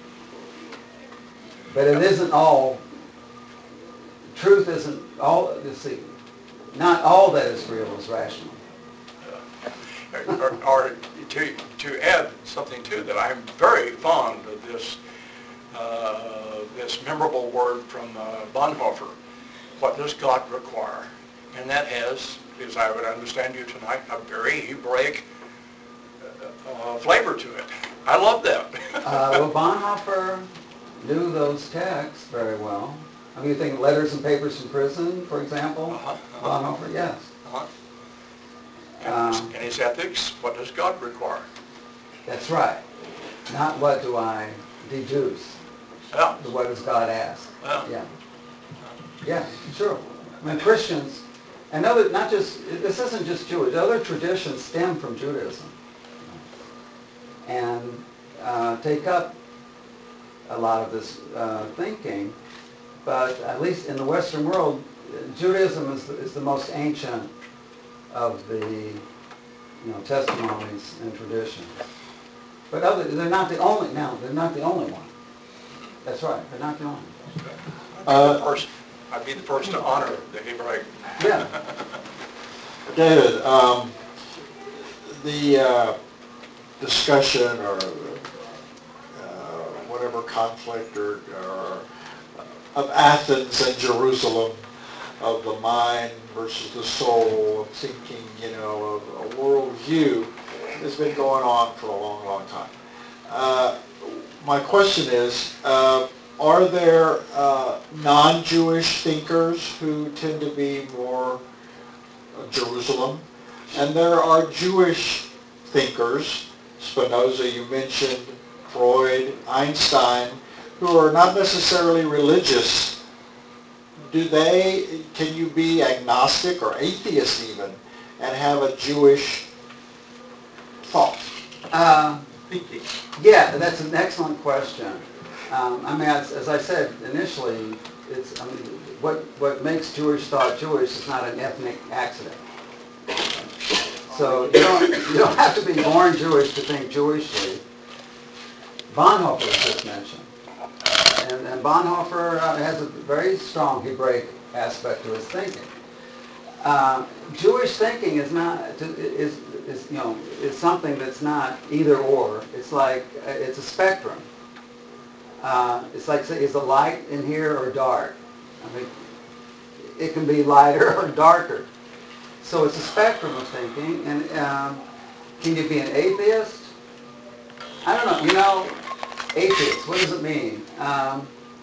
But it isn't all, truth isn't all, you see, not all that is real is rational. Or, or to, to add something too, that I'm very fond of this, uh, this memorable word from uh, Bonhoeffer, what does God require? And that has, as I would understand you tonight, a very Hebraic uh, uh, flavor to it. I love that. Uh, well, Bonhoeffer knew those texts very well. I mean, you think Letters and Papers from Prison, for example? Uh-huh, uh-huh. Bonhoeffer, yes. Uh-huh. And, Um, his, and his ethics, what does God require? That's right. Not what do I deduce. Yeah. The what does God ask? Yeah. Yeah. Yeah, sure. I mean, Christians, and other, not just, this isn't just Jewish, other traditions stem from Judaism and uh, take up a lot of this uh, thinking, but at least in the Western world, Judaism is the, is the most ancient of the, you know, testimonies and traditions. But other, they're not the only, now, they're not the only one. That's right, they're not the only one. I'd be the first, I'd be the first to honor the Hebraic. Yeah. David, um, the uh, discussion or uh, whatever conflict or, or of Athens and Jerusalem, of the mind versus the soul, of thinking, you know, of a worldview, has been going on for a long, long time. Uh, my question is, uh, are there uh, non-Jewish thinkers who tend to be more Jerusalem? And there are Jewish thinkers, Spinoza you mentioned, Freud, Einstein, who are not necessarily religious. Do they, can you be agnostic or atheist even, and have a Jewish thought? Uh, yeah, that's an excellent question. Um, I mean, as, as I said initially, it's I mean, what what makes Jewish thought Jewish is not an ethnic accident. So you don't you don't have to be born Jewish to think Jewishly. Bonhoeffer was just mentioned, and, and Bonhoeffer uh, has a very strong Hebraic aspect to his thinking. Uh, Jewish thinking is not is is you know is something that's not either or. It's like it's a spectrum. Uh, it's like say, is the light in here or dark? I mean, it can be lighter or darker. So it's a spectrum of thinking. And um, can you be an atheist? I don't know. You know, atheist. What does it mean? Um,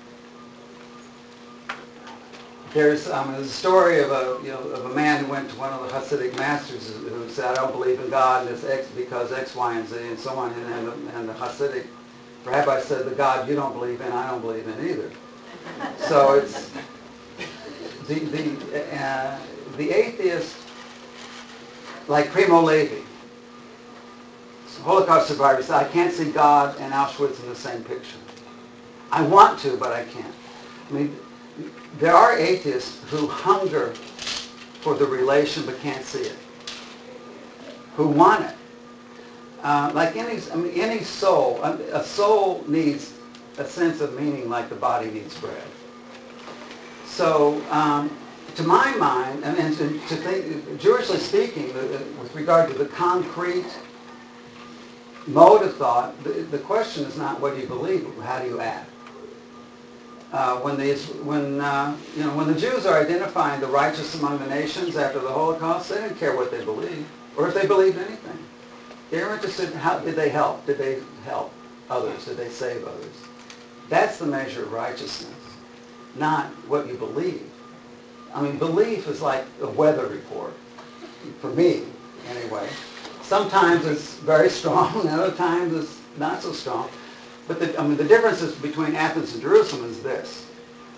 There's, um, there's a story of a you know of a man who went to one of the Hasidic masters who, who said, "I don't believe in God and it's X because X, Y, and Z," and so on. And, and, the, and the Hasidic rabbi said, "The God you don't believe in, I don't believe in either." So it's the the uh, the atheist, like Primo Levi, Holocaust survivor, said, "I can't see God and Auschwitz in the same picture. I want to, but I can't." I mean. There are atheists who hunger for the relation but can't see it, who want it. Uh, like any, I mean, any soul, a soul needs a sense of meaning like the body needs bread. So, um, to my mind, and, and to, to think, Jewishly speaking, with regard to the concrete mode of thought, the, the question is not what do you believe, how do you act? Uh, when the when uh, you know when the Jews are identifying the righteous among the nations after the Holocaust, they didn't care what they believed or if they believed anything. They were interested in how did they help? Did they help others? Did they save others? That's the measure of righteousness, not what you believe. I mean, belief is like a weather report, for me anyway. Sometimes it's very strong, and other times it's not so strong. But the, I mean, the differences between Athens and Jerusalem is this.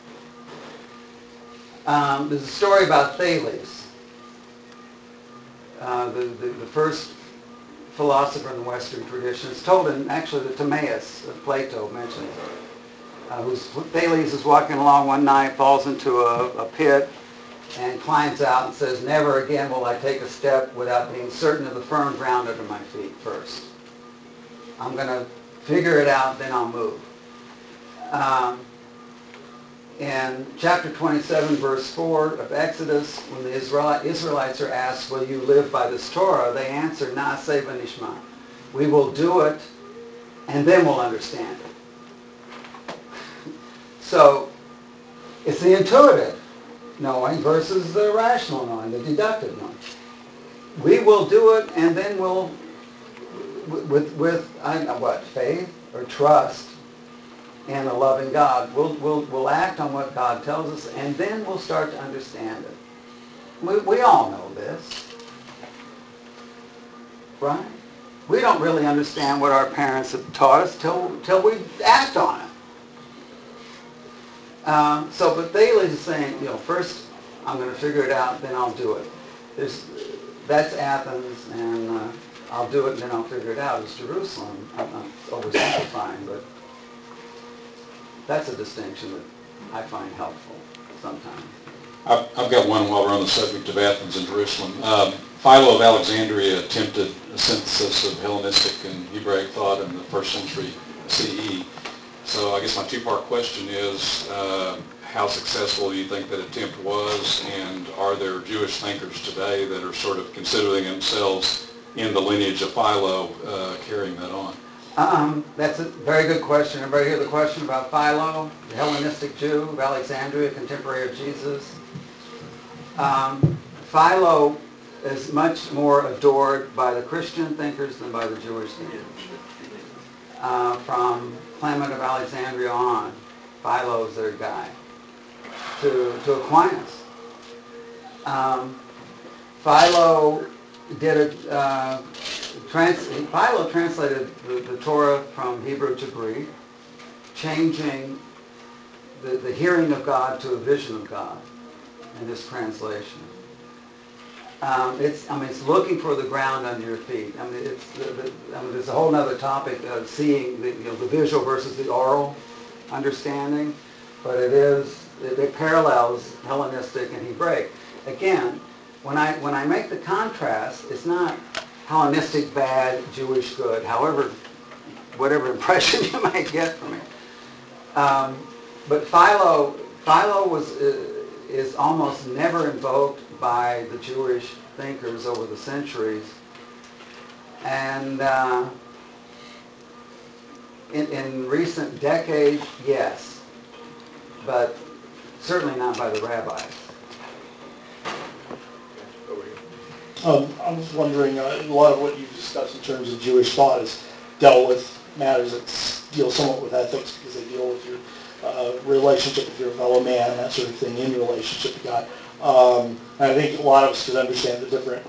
Um, there's a story about Thales, uh, the, the, the first philosopher in the Western tradition. It's told in, actually, the Timaeus of Plato mentions it. Uh, who's, Thales is walking along one night, falls into a, a pit, and climbs out and says, "Never again will I take a step without being certain of the firm ground under my feet first. I'm going to figure it out, then I'll move." Um, in chapter twenty-seven, verse four of Exodus, when the Israel, Israelites are asked, "Will you live by this Torah?" they answer, "Na'aseh v'nishma." We will do it, and then we'll understand it. So, it's the intuitive knowing versus the rational knowing, the deductive knowing. We will do it, and then we'll with, with I don't know what, faith or trust in a loving God. We'll, we'll, we'll act on what God tells us, and then we'll start to understand it. We, we all know this, right? We don't really understand what our parents have taught us till, till we act on it. Um, so, but Thales is saying, you know, first I'm going to figure it out, then I'll do it. There's, that's Athens, and uh, I'll do it, and then I'll figure it out. It's Jerusalem. I'm not oversimplifying, but that's a distinction that I find helpful sometimes. I've, I've got one while we're on the subject of Athens and Jerusalem. Um, Philo of Alexandria attempted a synthesis of Hellenistic and Hebraic thought in the first century C E. So I guess my two-part question is, uh, how successful do you think that attempt was, and are there Jewish thinkers today that are sort of considering themselves in the lineage of Philo uh, carrying that on? Um, that's a very good question. Everybody hear the question about Philo, the Hellenistic Jew of Alexandria, contemporary of Jesus? Um, Philo is much more adored by the Christian thinkers than by the Jewish thinkers. Uh, from Clement of Alexandria on, Philo is their guy. To, to Aquinas. Um, Philo did a, uh, trans, Philo translated the, the Torah from Hebrew to Greek, changing the, the hearing of God to a vision of God in this translation. Um, it's, I mean, it's looking for the ground under your feet. I mean, it's, the, the, I mean, there's a whole other topic of seeing the, you know, the visual versus the oral understanding, but it is, it, it parallels Hellenistic and Hebraic. Again, when I when I make the contrast, it's not Hellenistic bad, Jewish good. However, whatever impression you might get from it. Um, but Philo, Philo was uh, is almost never invoked by the Jewish thinkers over the centuries, and uh, in, in recent decades, yes, but certainly not by the rabbis. Um, I was wondering, uh, a lot of what you've discussed in terms of Jewish thought is dealt with matters that deal somewhat with ethics, because they deal with your uh, relationship with your fellow man, that sort of thing, in your relationship to God. Um, and I think a lot of us could understand the different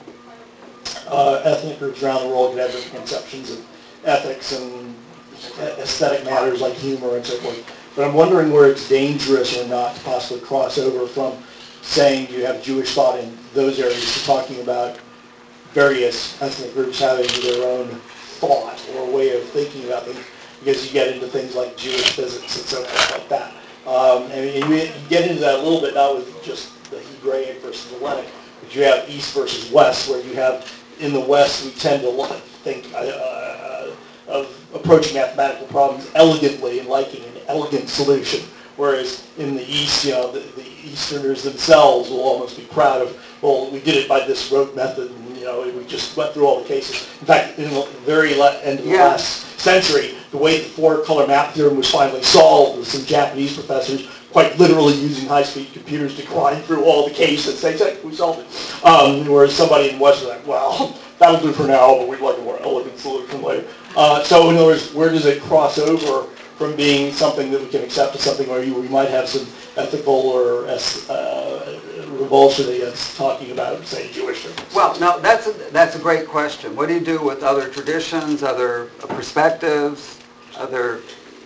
uh, ethnic groups around the world could have different conceptions of ethics and aesthetic matters like humor and so forth. But I'm wondering where it's dangerous or not to possibly cross over from saying you have Jewish thought in those areas to talking about various ethnic groups having their own thought or way of thinking about things, because you get into things like Jewish physics and so forth like that. Um, and you, you get into that a little bit, not with just the Hebraic versus Hellenic, but you have East versus West, where you have, in the West, we tend to think uh, of approaching mathematical problems elegantly and liking an elegant solution. Whereas in the East, you know, the, the Easterners themselves will almost be proud of, well, we did it by this rote method, and, you know, we just went through all the cases. In fact, in the very le- end of the Yeah. last century, the way the four-color map theorem was finally solved was some Japanese professors quite literally using high-speed computers to grind through all the cases and say, hey, we solved it. Um, whereas somebody in the West was like, well, that'll do for now, but we'd like a more elegant solution later. Uh, so in other words, where does it cross over from being something that we can accept to something where you, we might have some ethical or uh, revulsion against talking about, say, Jewish things? Well, no, that's a, that's a great question. What do you do with other traditions, other perspectives, other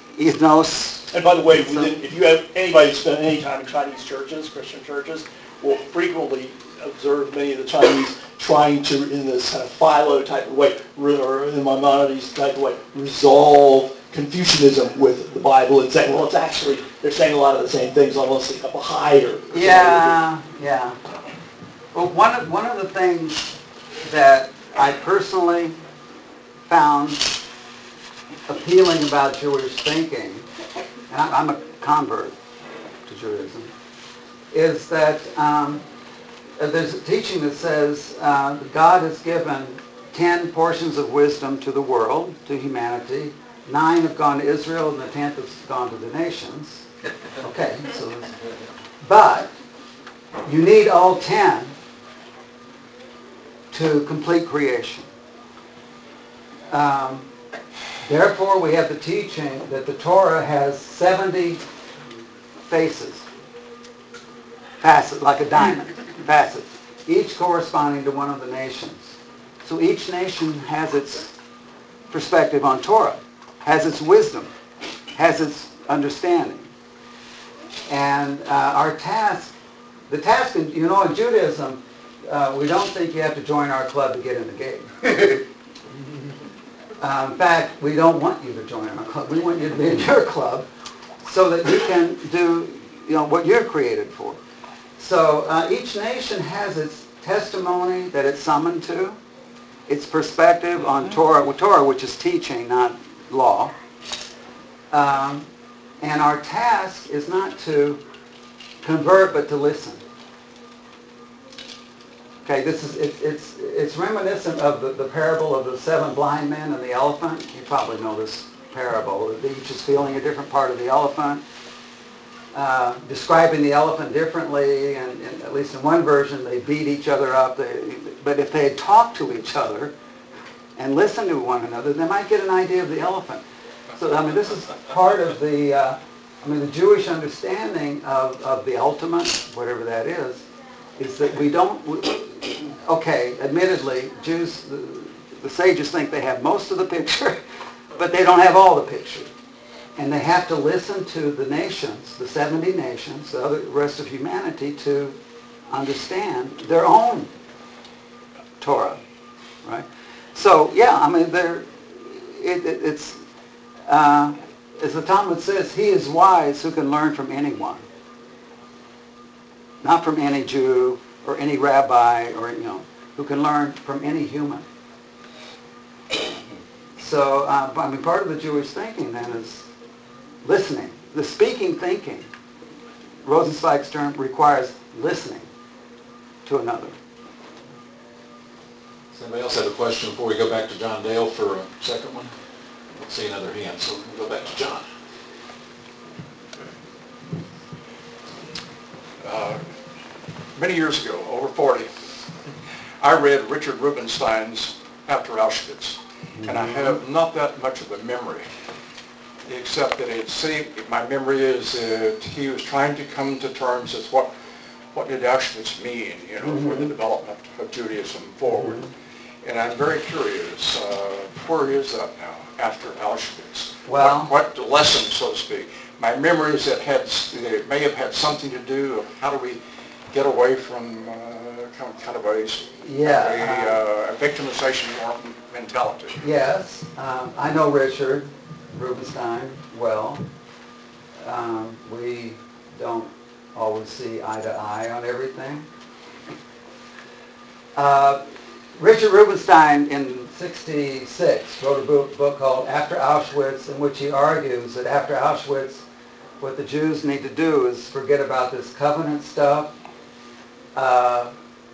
ethnos? And by the way, within, if you have anybody who spent any time in Chinese churches, Christian churches, will frequently observe many of the Chinese trying to, in this kind of Philo type of way, or in Maimonides type of way, resolve Confucianism with the Bible and saying, well, it's actually, they're saying a lot of the same things, almost like a higher. Yeah, yeah. Well, one of, one of the things that I personally found appealing about Jewish thinking, and I'm a convert to Judaism, is that um, there's a teaching that says uh, God has given ten portions of wisdom to the world, to humanity. Nine have gone to Israel, and the tenth has gone to the nations. Okay, so, but you need all ten to complete creation. Um, therefore, we have the teaching that the Torah has seventy faces, facets, like a diamond, facets, each corresponding to one of the nations. So each nation has its perspective on Torah, has its wisdom, has its understanding. And uh, our task, the task, in, you know, in Judaism, uh, we don't think you have to join our club to get in the gate. uh, in fact, we don't want you to join our club. We want you to be in your club so that you can do, you know, what you're created for. So uh, each nation has its testimony that it's summoned to, its perspective on Torah, well, Torah, which is teaching, not law. Um, and our task is not to convert, but to listen. Okay, this is it's it's it's reminiscent of the, the parable of the seven blind men and the elephant. You probably know this parable. Each is feeling a different part of the elephant, uh, describing the elephant differently, and, and at least in one version they beat each other up. They, but if they had talked to each other and listened to one another, they might get an idea of the elephant. So I mean, this is part of the uh, I mean the Jewish understanding of, of the ultimate, whatever that is, is that we don't. We, okay, admittedly, Jews, the, the sages think they have most of the picture, but they don't have all the picture. And they have to listen to the nations, the seventy nations, the other rest of humanity, to understand their own Torah, right? So, yeah, I mean, there, it, it, it's, uh, as the Talmud says, he is wise who can learn from anyone. Not from any Jew or any rabbi or, you know, who can learn from any human. So, uh, I mean, part of the Jewish thinking then is listening. The speaking thinking, Rosenzweig's term, requires listening to another. Does anybody else have a question before we go back to John Dale for a second one? I don't see another hand, so we'll go back to John. Uh, many years ago, over forty, I read Richard Rubinstein's After Auschwitz, and I have not that much of a memory, except that it seemed, my memory is that he was trying to come to terms with what, what did Auschwitz mean, you know, mm-hmm. for the development of Judaism forward. Mm-hmm. And I'm very curious, uh, where is that now, after Auschwitz? Well, what, what lesson, so to speak? My memory is that had, it may have had something to do with how do we get away from uh, kind, of, kind of a, yeah, a, uh, a victimization mentality. Yes, um, I know Richard Rubinstein well. Um, we don't always see eye to eye on everything. Uh, Richard Rubinstein in sixty-six wrote a book, book called After Auschwitz, in which he argues that after Auschwitz, what the Jews need to do is forget about this covenant stuff, uh,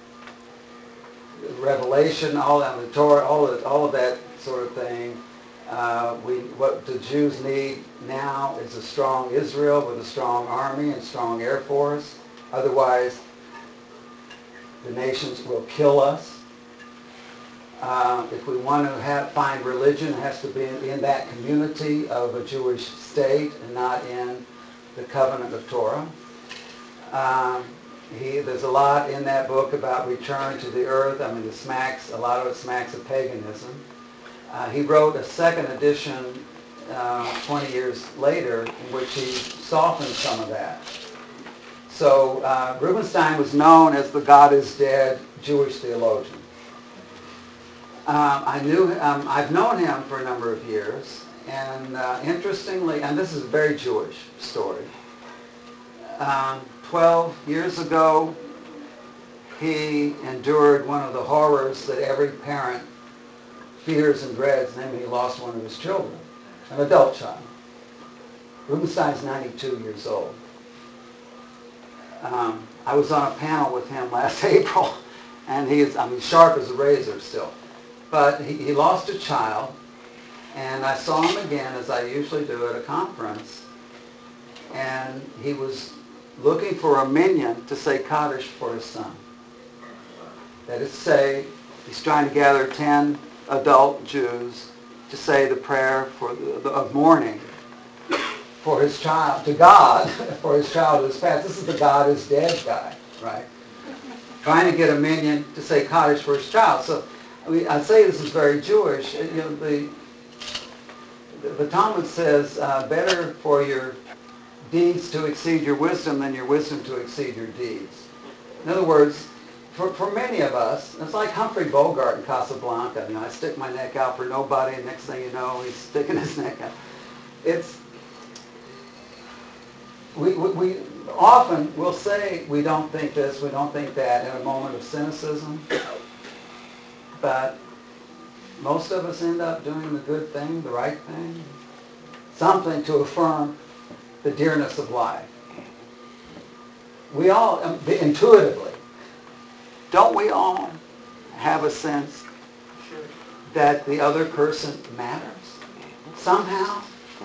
Revelation, all that, the Torah, all of, all of that sort of thing. Uh, we, what the Jews need now is a strong Israel with a strong army and strong air force. Otherwise, the nations will kill us. Uh, if we want to have, find religion, it has to be in, in that community of a Jewish state and not in the covenant of Torah. Um, he, there's a lot in that book about return to the earth. I mean, it smacks, a lot of it smacks of paganism. Uh, he wrote a second edition uh, twenty years later in which he softened some of that. So uh, Rubinstein was known as the God is dead Jewish theologian. Um, I knew, um, I've known him for a number of years, and uh, interestingly, and this is a very Jewish story, um, twelve years ago, he endured one of the horrors that every parent fears and dreads, namely he lost one of his children, an adult child. Rubinstein's ninety-two years old. Um, I was on a panel with him last April, and he is, I mean, sharp as a razor still. But he, he lost a child, and I saw him again, as I usually do, at a conference, and he was looking for a minyan to say Kaddish for his son. That is to say, he's trying to gather ten adult Jews to say the prayer for the, the, of mourning for his child, to God, for his child who has passed. This is the God is dead guy, right? Trying to get a minyan to say Kaddish for his child. So I mean, I say this is very Jewish. You know, the, the, the Talmud says, uh, better for your deeds to exceed your wisdom than your wisdom to exceed your deeds. In other words, for, for many of us, it's like Humphrey Bogart in Casablanca. You know, I stick my neck out for nobody, and next thing you know, he's sticking his neck out. It's, we, we, we often will say we don't think this, we don't think that in a moment of cynicism, but most of us end up doing the good thing, the right thing, something to affirm the dearness of life. We all, um, intuitively, don't we all have a sense that the other person matters somehow?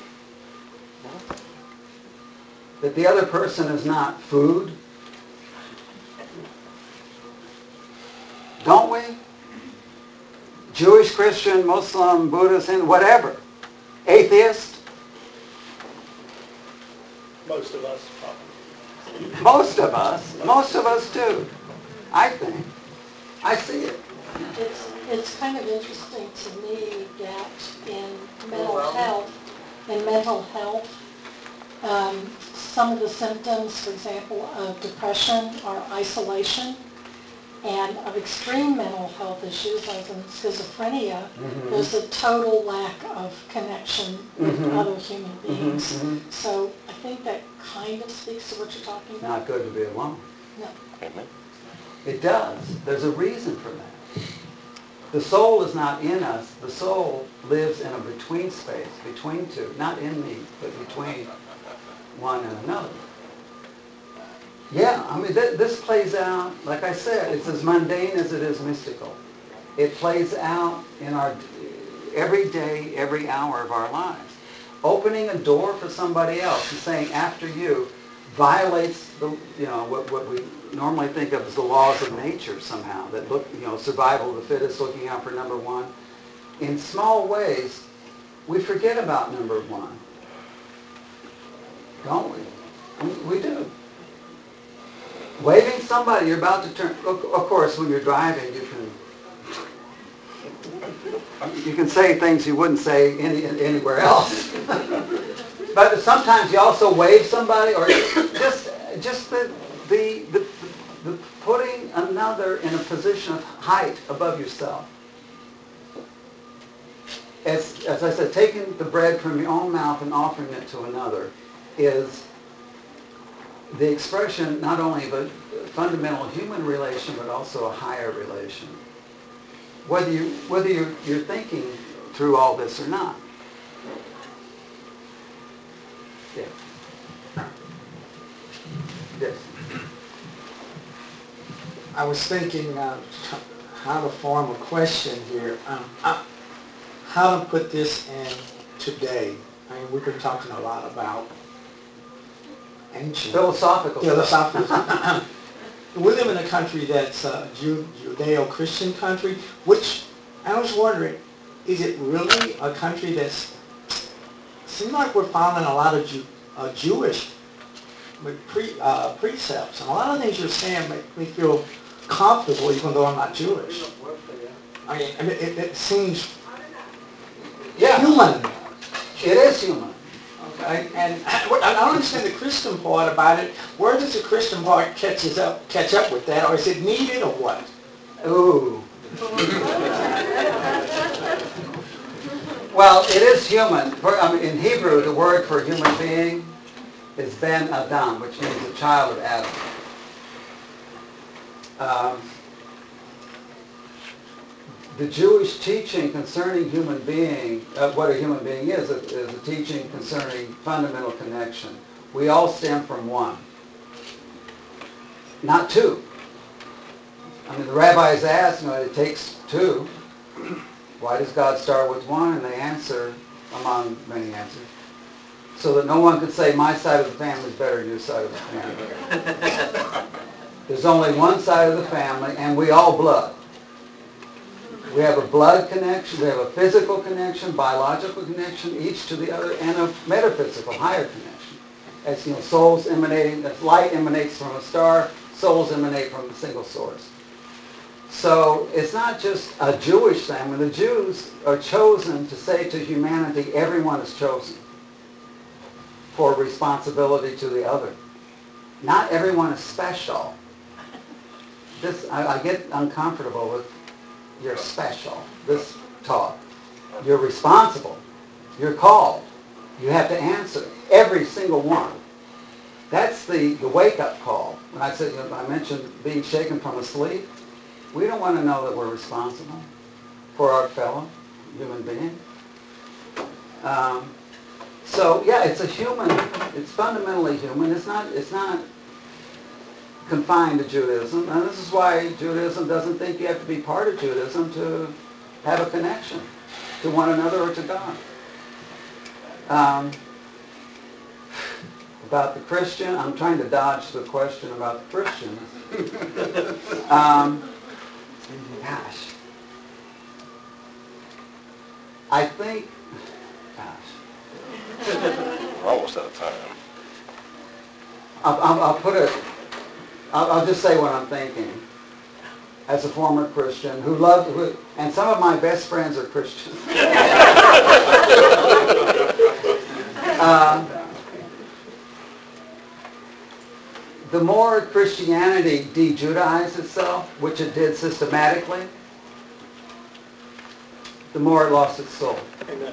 That the other person is not food? Don't we? Jewish, Christian, Muslim, Buddhist, and whatever. Atheist? Most of us probably. Most of us. Most of us do. I think. I see it. It's, it's kind of interesting to me that in mental health, in mental health, um, some of the symptoms, for example, of depression are isolation, and of extreme mental health issues, like in schizophrenia, mm-hmm. there's a total lack of connection with mm-hmm. other human beings. Mm-hmm. So I think that kind of speaks to what you're talking about. Not good to be alone. No. Amen. It does. There's a reason for that. The soul is not in us. The soul lives in a between space, between two. Not in me, but between one and another. Yeah, I mean, th- this plays out, like I said, it's as mundane as it is mystical. It plays out in our every day, every hour of our lives. Opening a door for somebody else and saying, after you, violates the, you know, what, what we normally think of as the laws of nature somehow, that look, you know, survival of the fittest, looking out for number one. In small ways, we forget about number one. Don't we? We, we do. Waving somebody, you're about to turn, of course, when you're driving, you can you can say things you wouldn't say any, anywhere else. But sometimes you also wave somebody, or just just the the, the the putting another in a position of height above yourself. As as I said, taking the bread from your own mouth and offering it to another is the expression not only of a fundamental human relation, but also a higher relation. Whether you whether you're, you're thinking through all this or not. Yeah. Yes. I was thinking uh, how to form a question here. Um, uh, how to put this in today. I mean, we've been talking a lot about ancient philosophical philosophical. We live in a country that's a Ju- Judeo-Christian country, which I was wondering, is it really a country that's, seems like we're following a lot of Ju- uh, Jewish pre, uh, precepts, and a lot of things you're saying make me feel comfortable even though I'm not Jewish. I mean, it, it, it seems yeah. human. It is human. Okay, and I, I don't understand the Christian part about it. Where does the Christian part catches up, catch up with that, or is it needed, or what? Ooh. Well, it is human. For, I mean, in Hebrew, the word for human being is Ben Adam, which means a child of Adam. Um, the Jewish teaching concerning human being, uh, what a human being is, is a teaching concerning fundamental connection. We all stem from one, not two. I mean, the rabbis ask, you know, it takes two. Why does God start with one? And they answer, among many answers, so that no one could say, my side of the family is better than your side of the family. There's only one side of the family, and we all blood. We have a blood connection, we have a physical connection, biological connection, each to the other, and a metaphysical, higher connection. As you know, souls emanating, as light emanates from a star, souls emanate from a single source. So it's not just a Jewish thing. When the Jews are chosen to say to humanity, everyone is chosen. for responsibility to the other. Not everyone is special. This, I, I get uncomfortable with you're special, this talk. You're responsible. You're called. You have to answer. Every single one. That's the, the wake-up call. When I said, you know, I mentioned being shaken from a sleep, we don't want to know that we're responsible for our fellow human being. Um, so yeah, it's a human. It's fundamentally human. It's not. It's not confined to Judaism, and this is why Judaism doesn't think you have to be part of Judaism to have a connection to one another or to God. Um, about the Christian, I'm trying to dodge the question about the Christians. um, gosh. I think, gosh. We're almost out of time. I'll, I'll, I'll put it, I'll, I'll just say what I'm thinking. As a former Christian who loved, who, and some of my best friends are Christians. um, the more Christianity de-Judaized itself, which it did systematically, the more it lost its soul. Amen.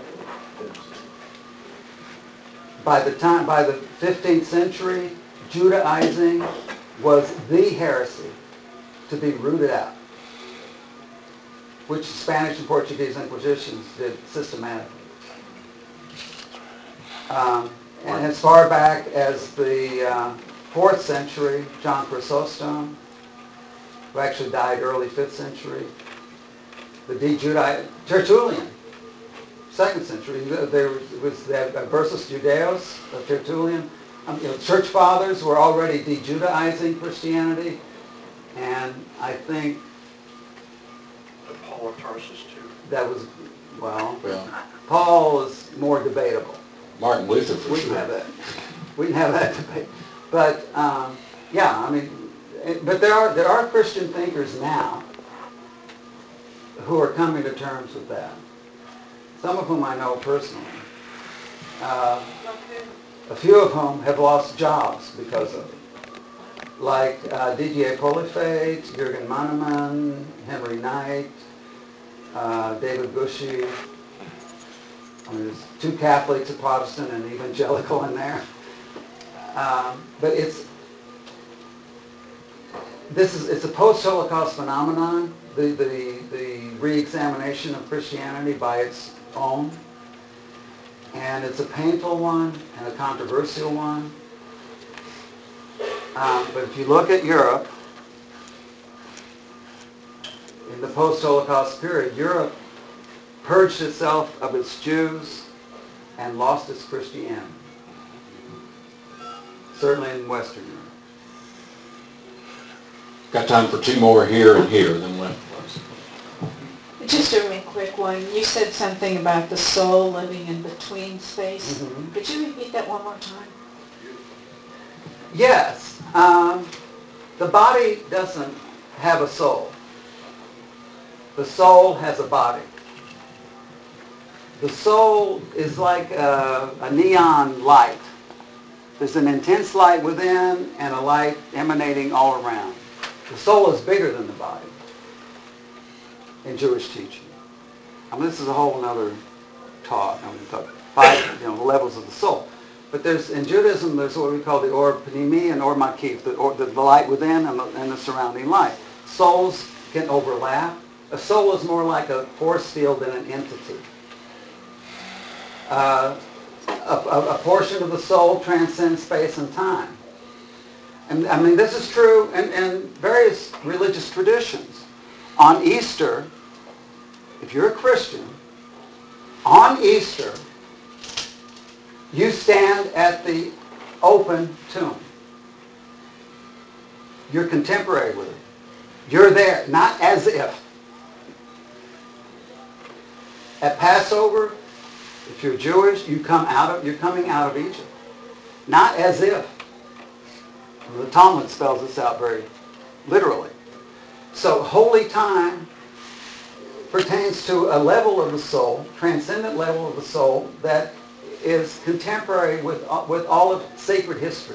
By the time, by the fifteenth century, Judaizing was the heresy to be rooted out, which Spanish and Portuguese Inquisitions did systematically. Um, and as far back as the uh, fourth century, John Chrysostom, who actually died early fifth century, the de-Judai, Tertullian, second century, there was the Versus Judaeus of Tertullian. Um, you know, church fathers were already de-Judaizing Christianity, and I think But Paul of Tarsus too. that was, well, Well, Paul is more debatable. Martin Luther for We can sure. have that. We can have that debate. But um, yeah, I mean, it, but there are there are Christian thinkers now who are coming to terms with that. Some of whom I know personally. Uh, a few of whom have lost jobs because of it. Like uh, Didier Polyphate, Jürgen Mannemann, Henry Knight, uh, David Gushee. I mean, there's two Catholics, a Protestant, and an evangelical in there. Um, but it's this is it's a post-Holocaust phenomenon. The the the re-examination of Christianity by its own, and it's a painful one and a controversial one. Um, but if you look at Europe in the post-Holocaust period, Europe purged itself of its Jews and lost its Christianity. Certainly in Western Europe. Got time for two more here and here, then we'll... Just a real quick one. You said something about the soul living in between space. Mm-hmm. Could you repeat that one more time? Yes. Um, the body doesn't have a soul. The soul has a body. The soul is like a, a neon light. There's an intense light within and a light emanating all around. The soul is bigger than the body in Jewish teaching. I mean, this is a whole other talk. I mean, talk five, you know, the levels of the soul. But there's in Judaism, there's what we call the or panimi and or makif, the, or, the, the light within and the, and the surrounding light. Souls can overlap. A soul is more like a force field than an entity. Uh, a, a, a portion of the soul transcends space and time. And I mean, this is true in, in various religious traditions. On Easter, if you're a Christian, on Easter, you stand at the open tomb. You're contemporary with it. You're there, not as if. At Passover, if you're Jewish, you come out of, you're coming out of Egypt. Not as if. The Talmud spells this out very literally. So holy time pertains to a level of the soul, transcendent level of the soul, that is contemporary with, with all of sacred history.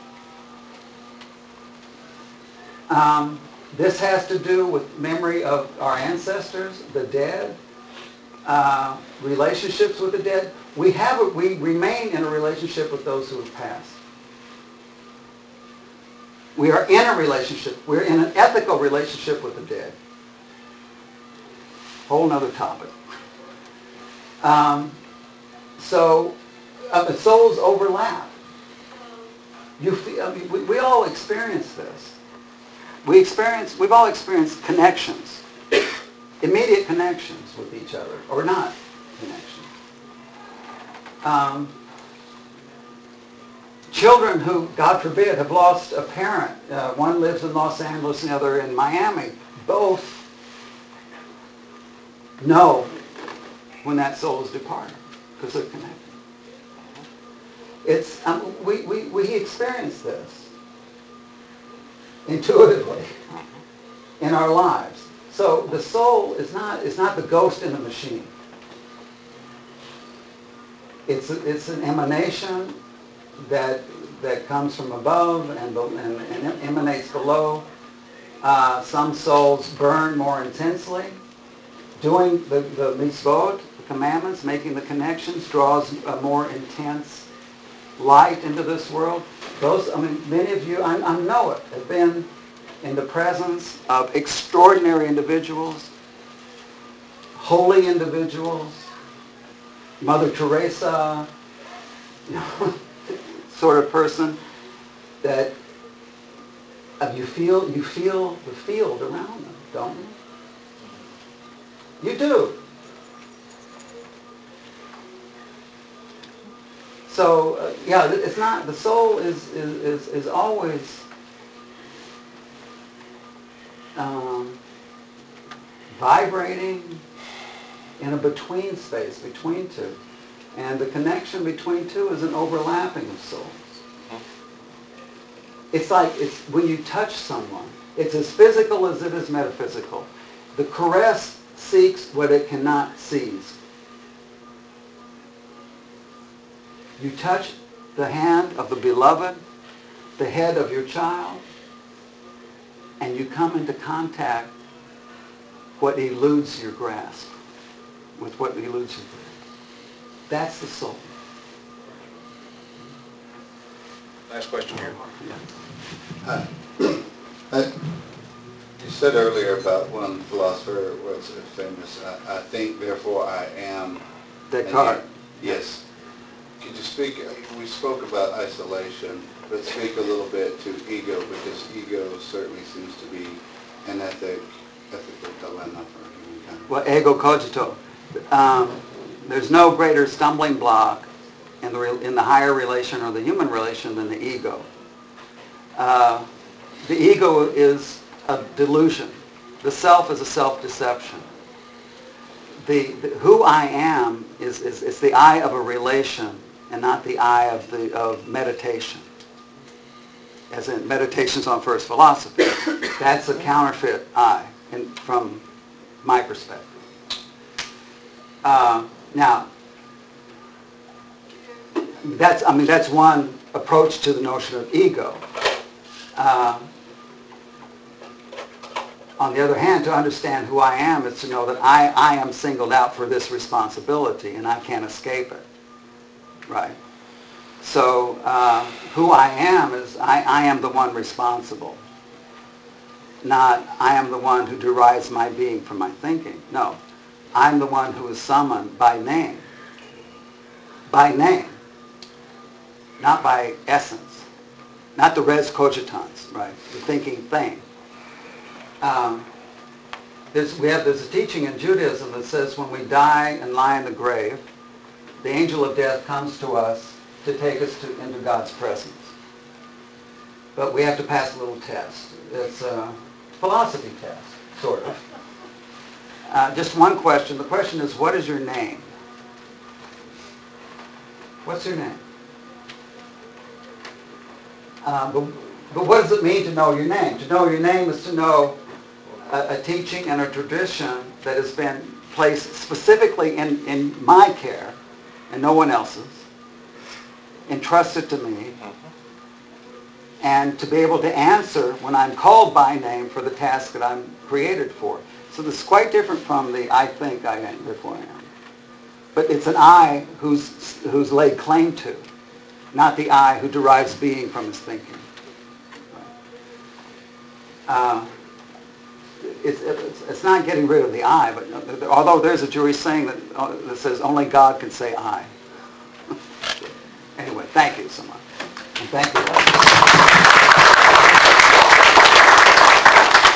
Um, this has to do with memory of our ancestors, the dead, uh, relationships with the dead. We have a, we remain in a relationship with those who have passed. We are in a relationship. We're in an ethical relationship with the dead. Whole nother topic. Um, so uh, the souls overlap. You feel, I mean, we, we all experience this. We experience, we've all experienced connections, immediate connections with each other, or not connections. Um, children who, God forbid, have lost a parent, uh, one lives in Los Angeles and the other in Miami, both know when that soul is departed because they're connected. It's, um, we, we, we experience this intuitively in our lives. So the soul is not, is not the ghost in the machine. It's, a, it's an emanation that, that comes from above and, and, and emanates below. Uh, some souls burn more intensely. Doing the, the mitzvot, the commandments, making the connections, draws a more intense light into this world. Those, I mean, many of you, I, I know it, have been in the presence of extraordinary individuals, holy individuals, Mother Teresa, you know, sort of person that uh, you feel you feel the field around them, don't you? You do. So uh, yeah, it's not, the soul is is is, is always um, vibrating in a between space between two, and the connection between two is an overlapping of souls. It's like it's when you touch someone. It's as physical as it is metaphysical. The caress seeks what it cannot seize. You touch the hand of the beloved, the head of your child, and you come into contact what eludes your grasp, with what eludes your grasp. That's the soul. Last question here. Hi. I, you said earlier about one philosopher was famous, I, I think, therefore I am. Descartes. Yes. Could you speak, we spoke about isolation, but speak a little bit to ego, because ego certainly seems to be an ethic, ethical dilemma for humankind. Well, ego cogito. Um, there's no greater stumbling block in the, re- in the higher relation or the human relation than the ego. Uh, the ego is a delusion. The self is a self-deception. The, the who I am is, is, is the I of a relation and not the I of, the, of meditation. As in meditation's on first philosophy. That's a counterfeit I, in, from my perspective. Uh, now, that's, I mean, that's one approach to the notion of ego. Uh, on the other hand, to understand who I am is to know that I, I am singled out for this responsibility and I can't escape it. Right? So uh, who I am is I, I am the one responsible. Not I am the one who derives my being from my thinking. No. I'm the one who is summoned by name. By name. Not by essence. Not the res cogitans, right? The thinking thing. Um, there's, we have, there's a teaching in Judaism that says when we die and lie in the grave, the angel of death comes to us to take us to, into God's presence. But we have to pass a little test. It's a philosophy test, sort of. Uh, just one question. The question is, what is your name? What's your name? Uh, but, but what does it mean to know your name? To know your name is to know a, a teaching and a tradition that has been placed specifically in, in my care and no one else's, entrusted to me, and to be able to answer when I'm called by name for the task that I'm created for. So this is quite different from the I think I am, therefore I am. But it's an I who's, who's laid claim to, not the I who derives being from his thinking. Uh, it's, it's, it's not getting rid of the I, but although there's a Jewish saying that, uh, that says only God can say I. Anyway, thank you so much. And thank you all.